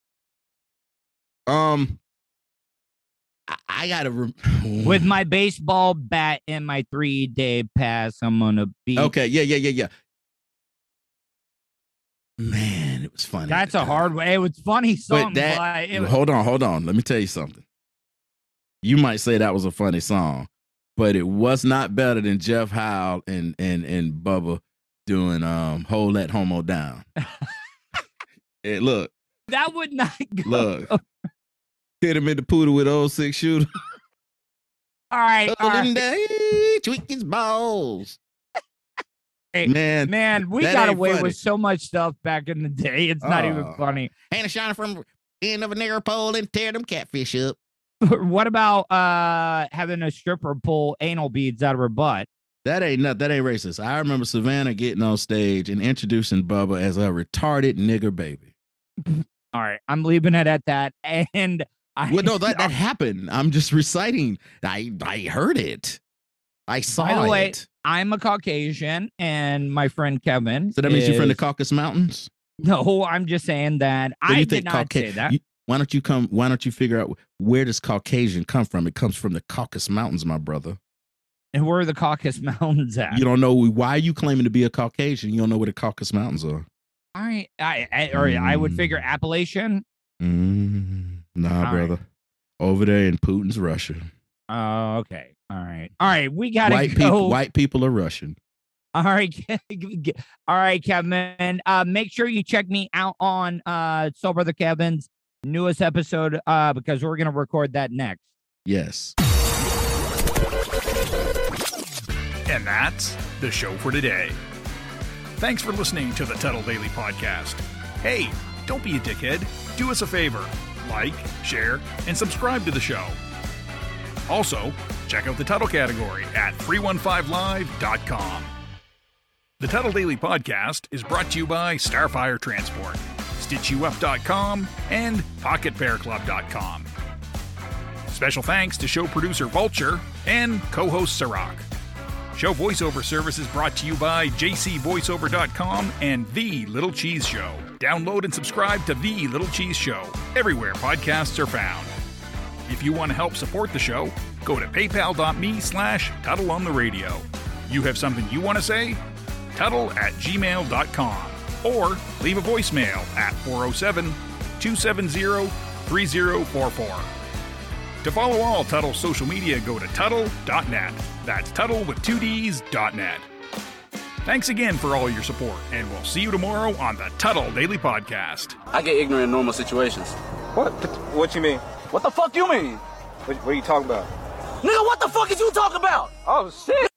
I gotta. With my baseball bat and my 3-day pass, I'm gonna be Okay. Yeah. Man, it was funny. That's a hard way. It was funny song. Hold on. Let me tell you something. You might say that was a funny song, but it was not better than Jeff Howell and Bubba doing "Hold That Homo Down." Hey, look, that would not go. Look, hit him in the poodle with old 6-shooter. All right. Tweak his balls. Hey, Man, we got away with so much stuff back in the day. It's not even funny. Ain't a shiner from the end of a narrow pole and tear them catfish up. What about having a stripper pull anal beads out of her butt? That ain't racist. I remember Savannah getting on stage and introducing Bubba as a retarded nigger baby. All right, I'm leaving it at that. And that happened. I'm just reciting. I heard it. I saw By the way, it. I'm a Caucasian, and my friend Kevin. So that means you're from the Caucasus Mountains? No, I'm just saying that I did not say that. Why don't you figure out where does Caucasian come from? It comes from the Caucasus Mountains, my brother. And where are the Caucasus Mountains at? You don't know why are you claiming to be a Caucasian? You don't know where the Caucasus Mountains are. All right, I would figure Appalachian. Nah, brother. Over there in Putin's Russia. Oh, okay. All right. We gotta go. White people are Russian. All right, Kevin. Make sure you check me out on Soul Brother Kevin's newest episode because we're gonna record that next. Yes. And that's the show for today. Thanks for listening to the Tuttle Daily Podcast. Hey, don't be a dickhead. Do us a favor. Like, share, and subscribe to the show. Also, check out the Tuttle category at 315live.com. The Tuttle Daily Podcast is brought to you by Starfire Transport, StitchYouUp.com, and PocketPairClub.com. Special thanks to show producer Vulture and co-host Sirach. Show voiceover service is brought to you by jcvoiceover.com and The Little Cheese Show. Download and subscribe to The Little Cheese Show everywhere podcasts are found. If you want to help support the show, go to paypal.me/TuttleOnTheRadio. You have something you want to say? Tuttle@gmail.com or leave a voicemail at 407-270-3044. To follow all Tuttle's social media, go to Tuttle.net. That's Tuttle with 2Ds.net. Thanks again for all your support, and we'll see you tomorrow on the Tuttle Daily Podcast. I get ignorant in normal situations. What you mean? What the fuck you mean? What are you talking about? Nigga, what the fuck is you talking about? Oh, shit.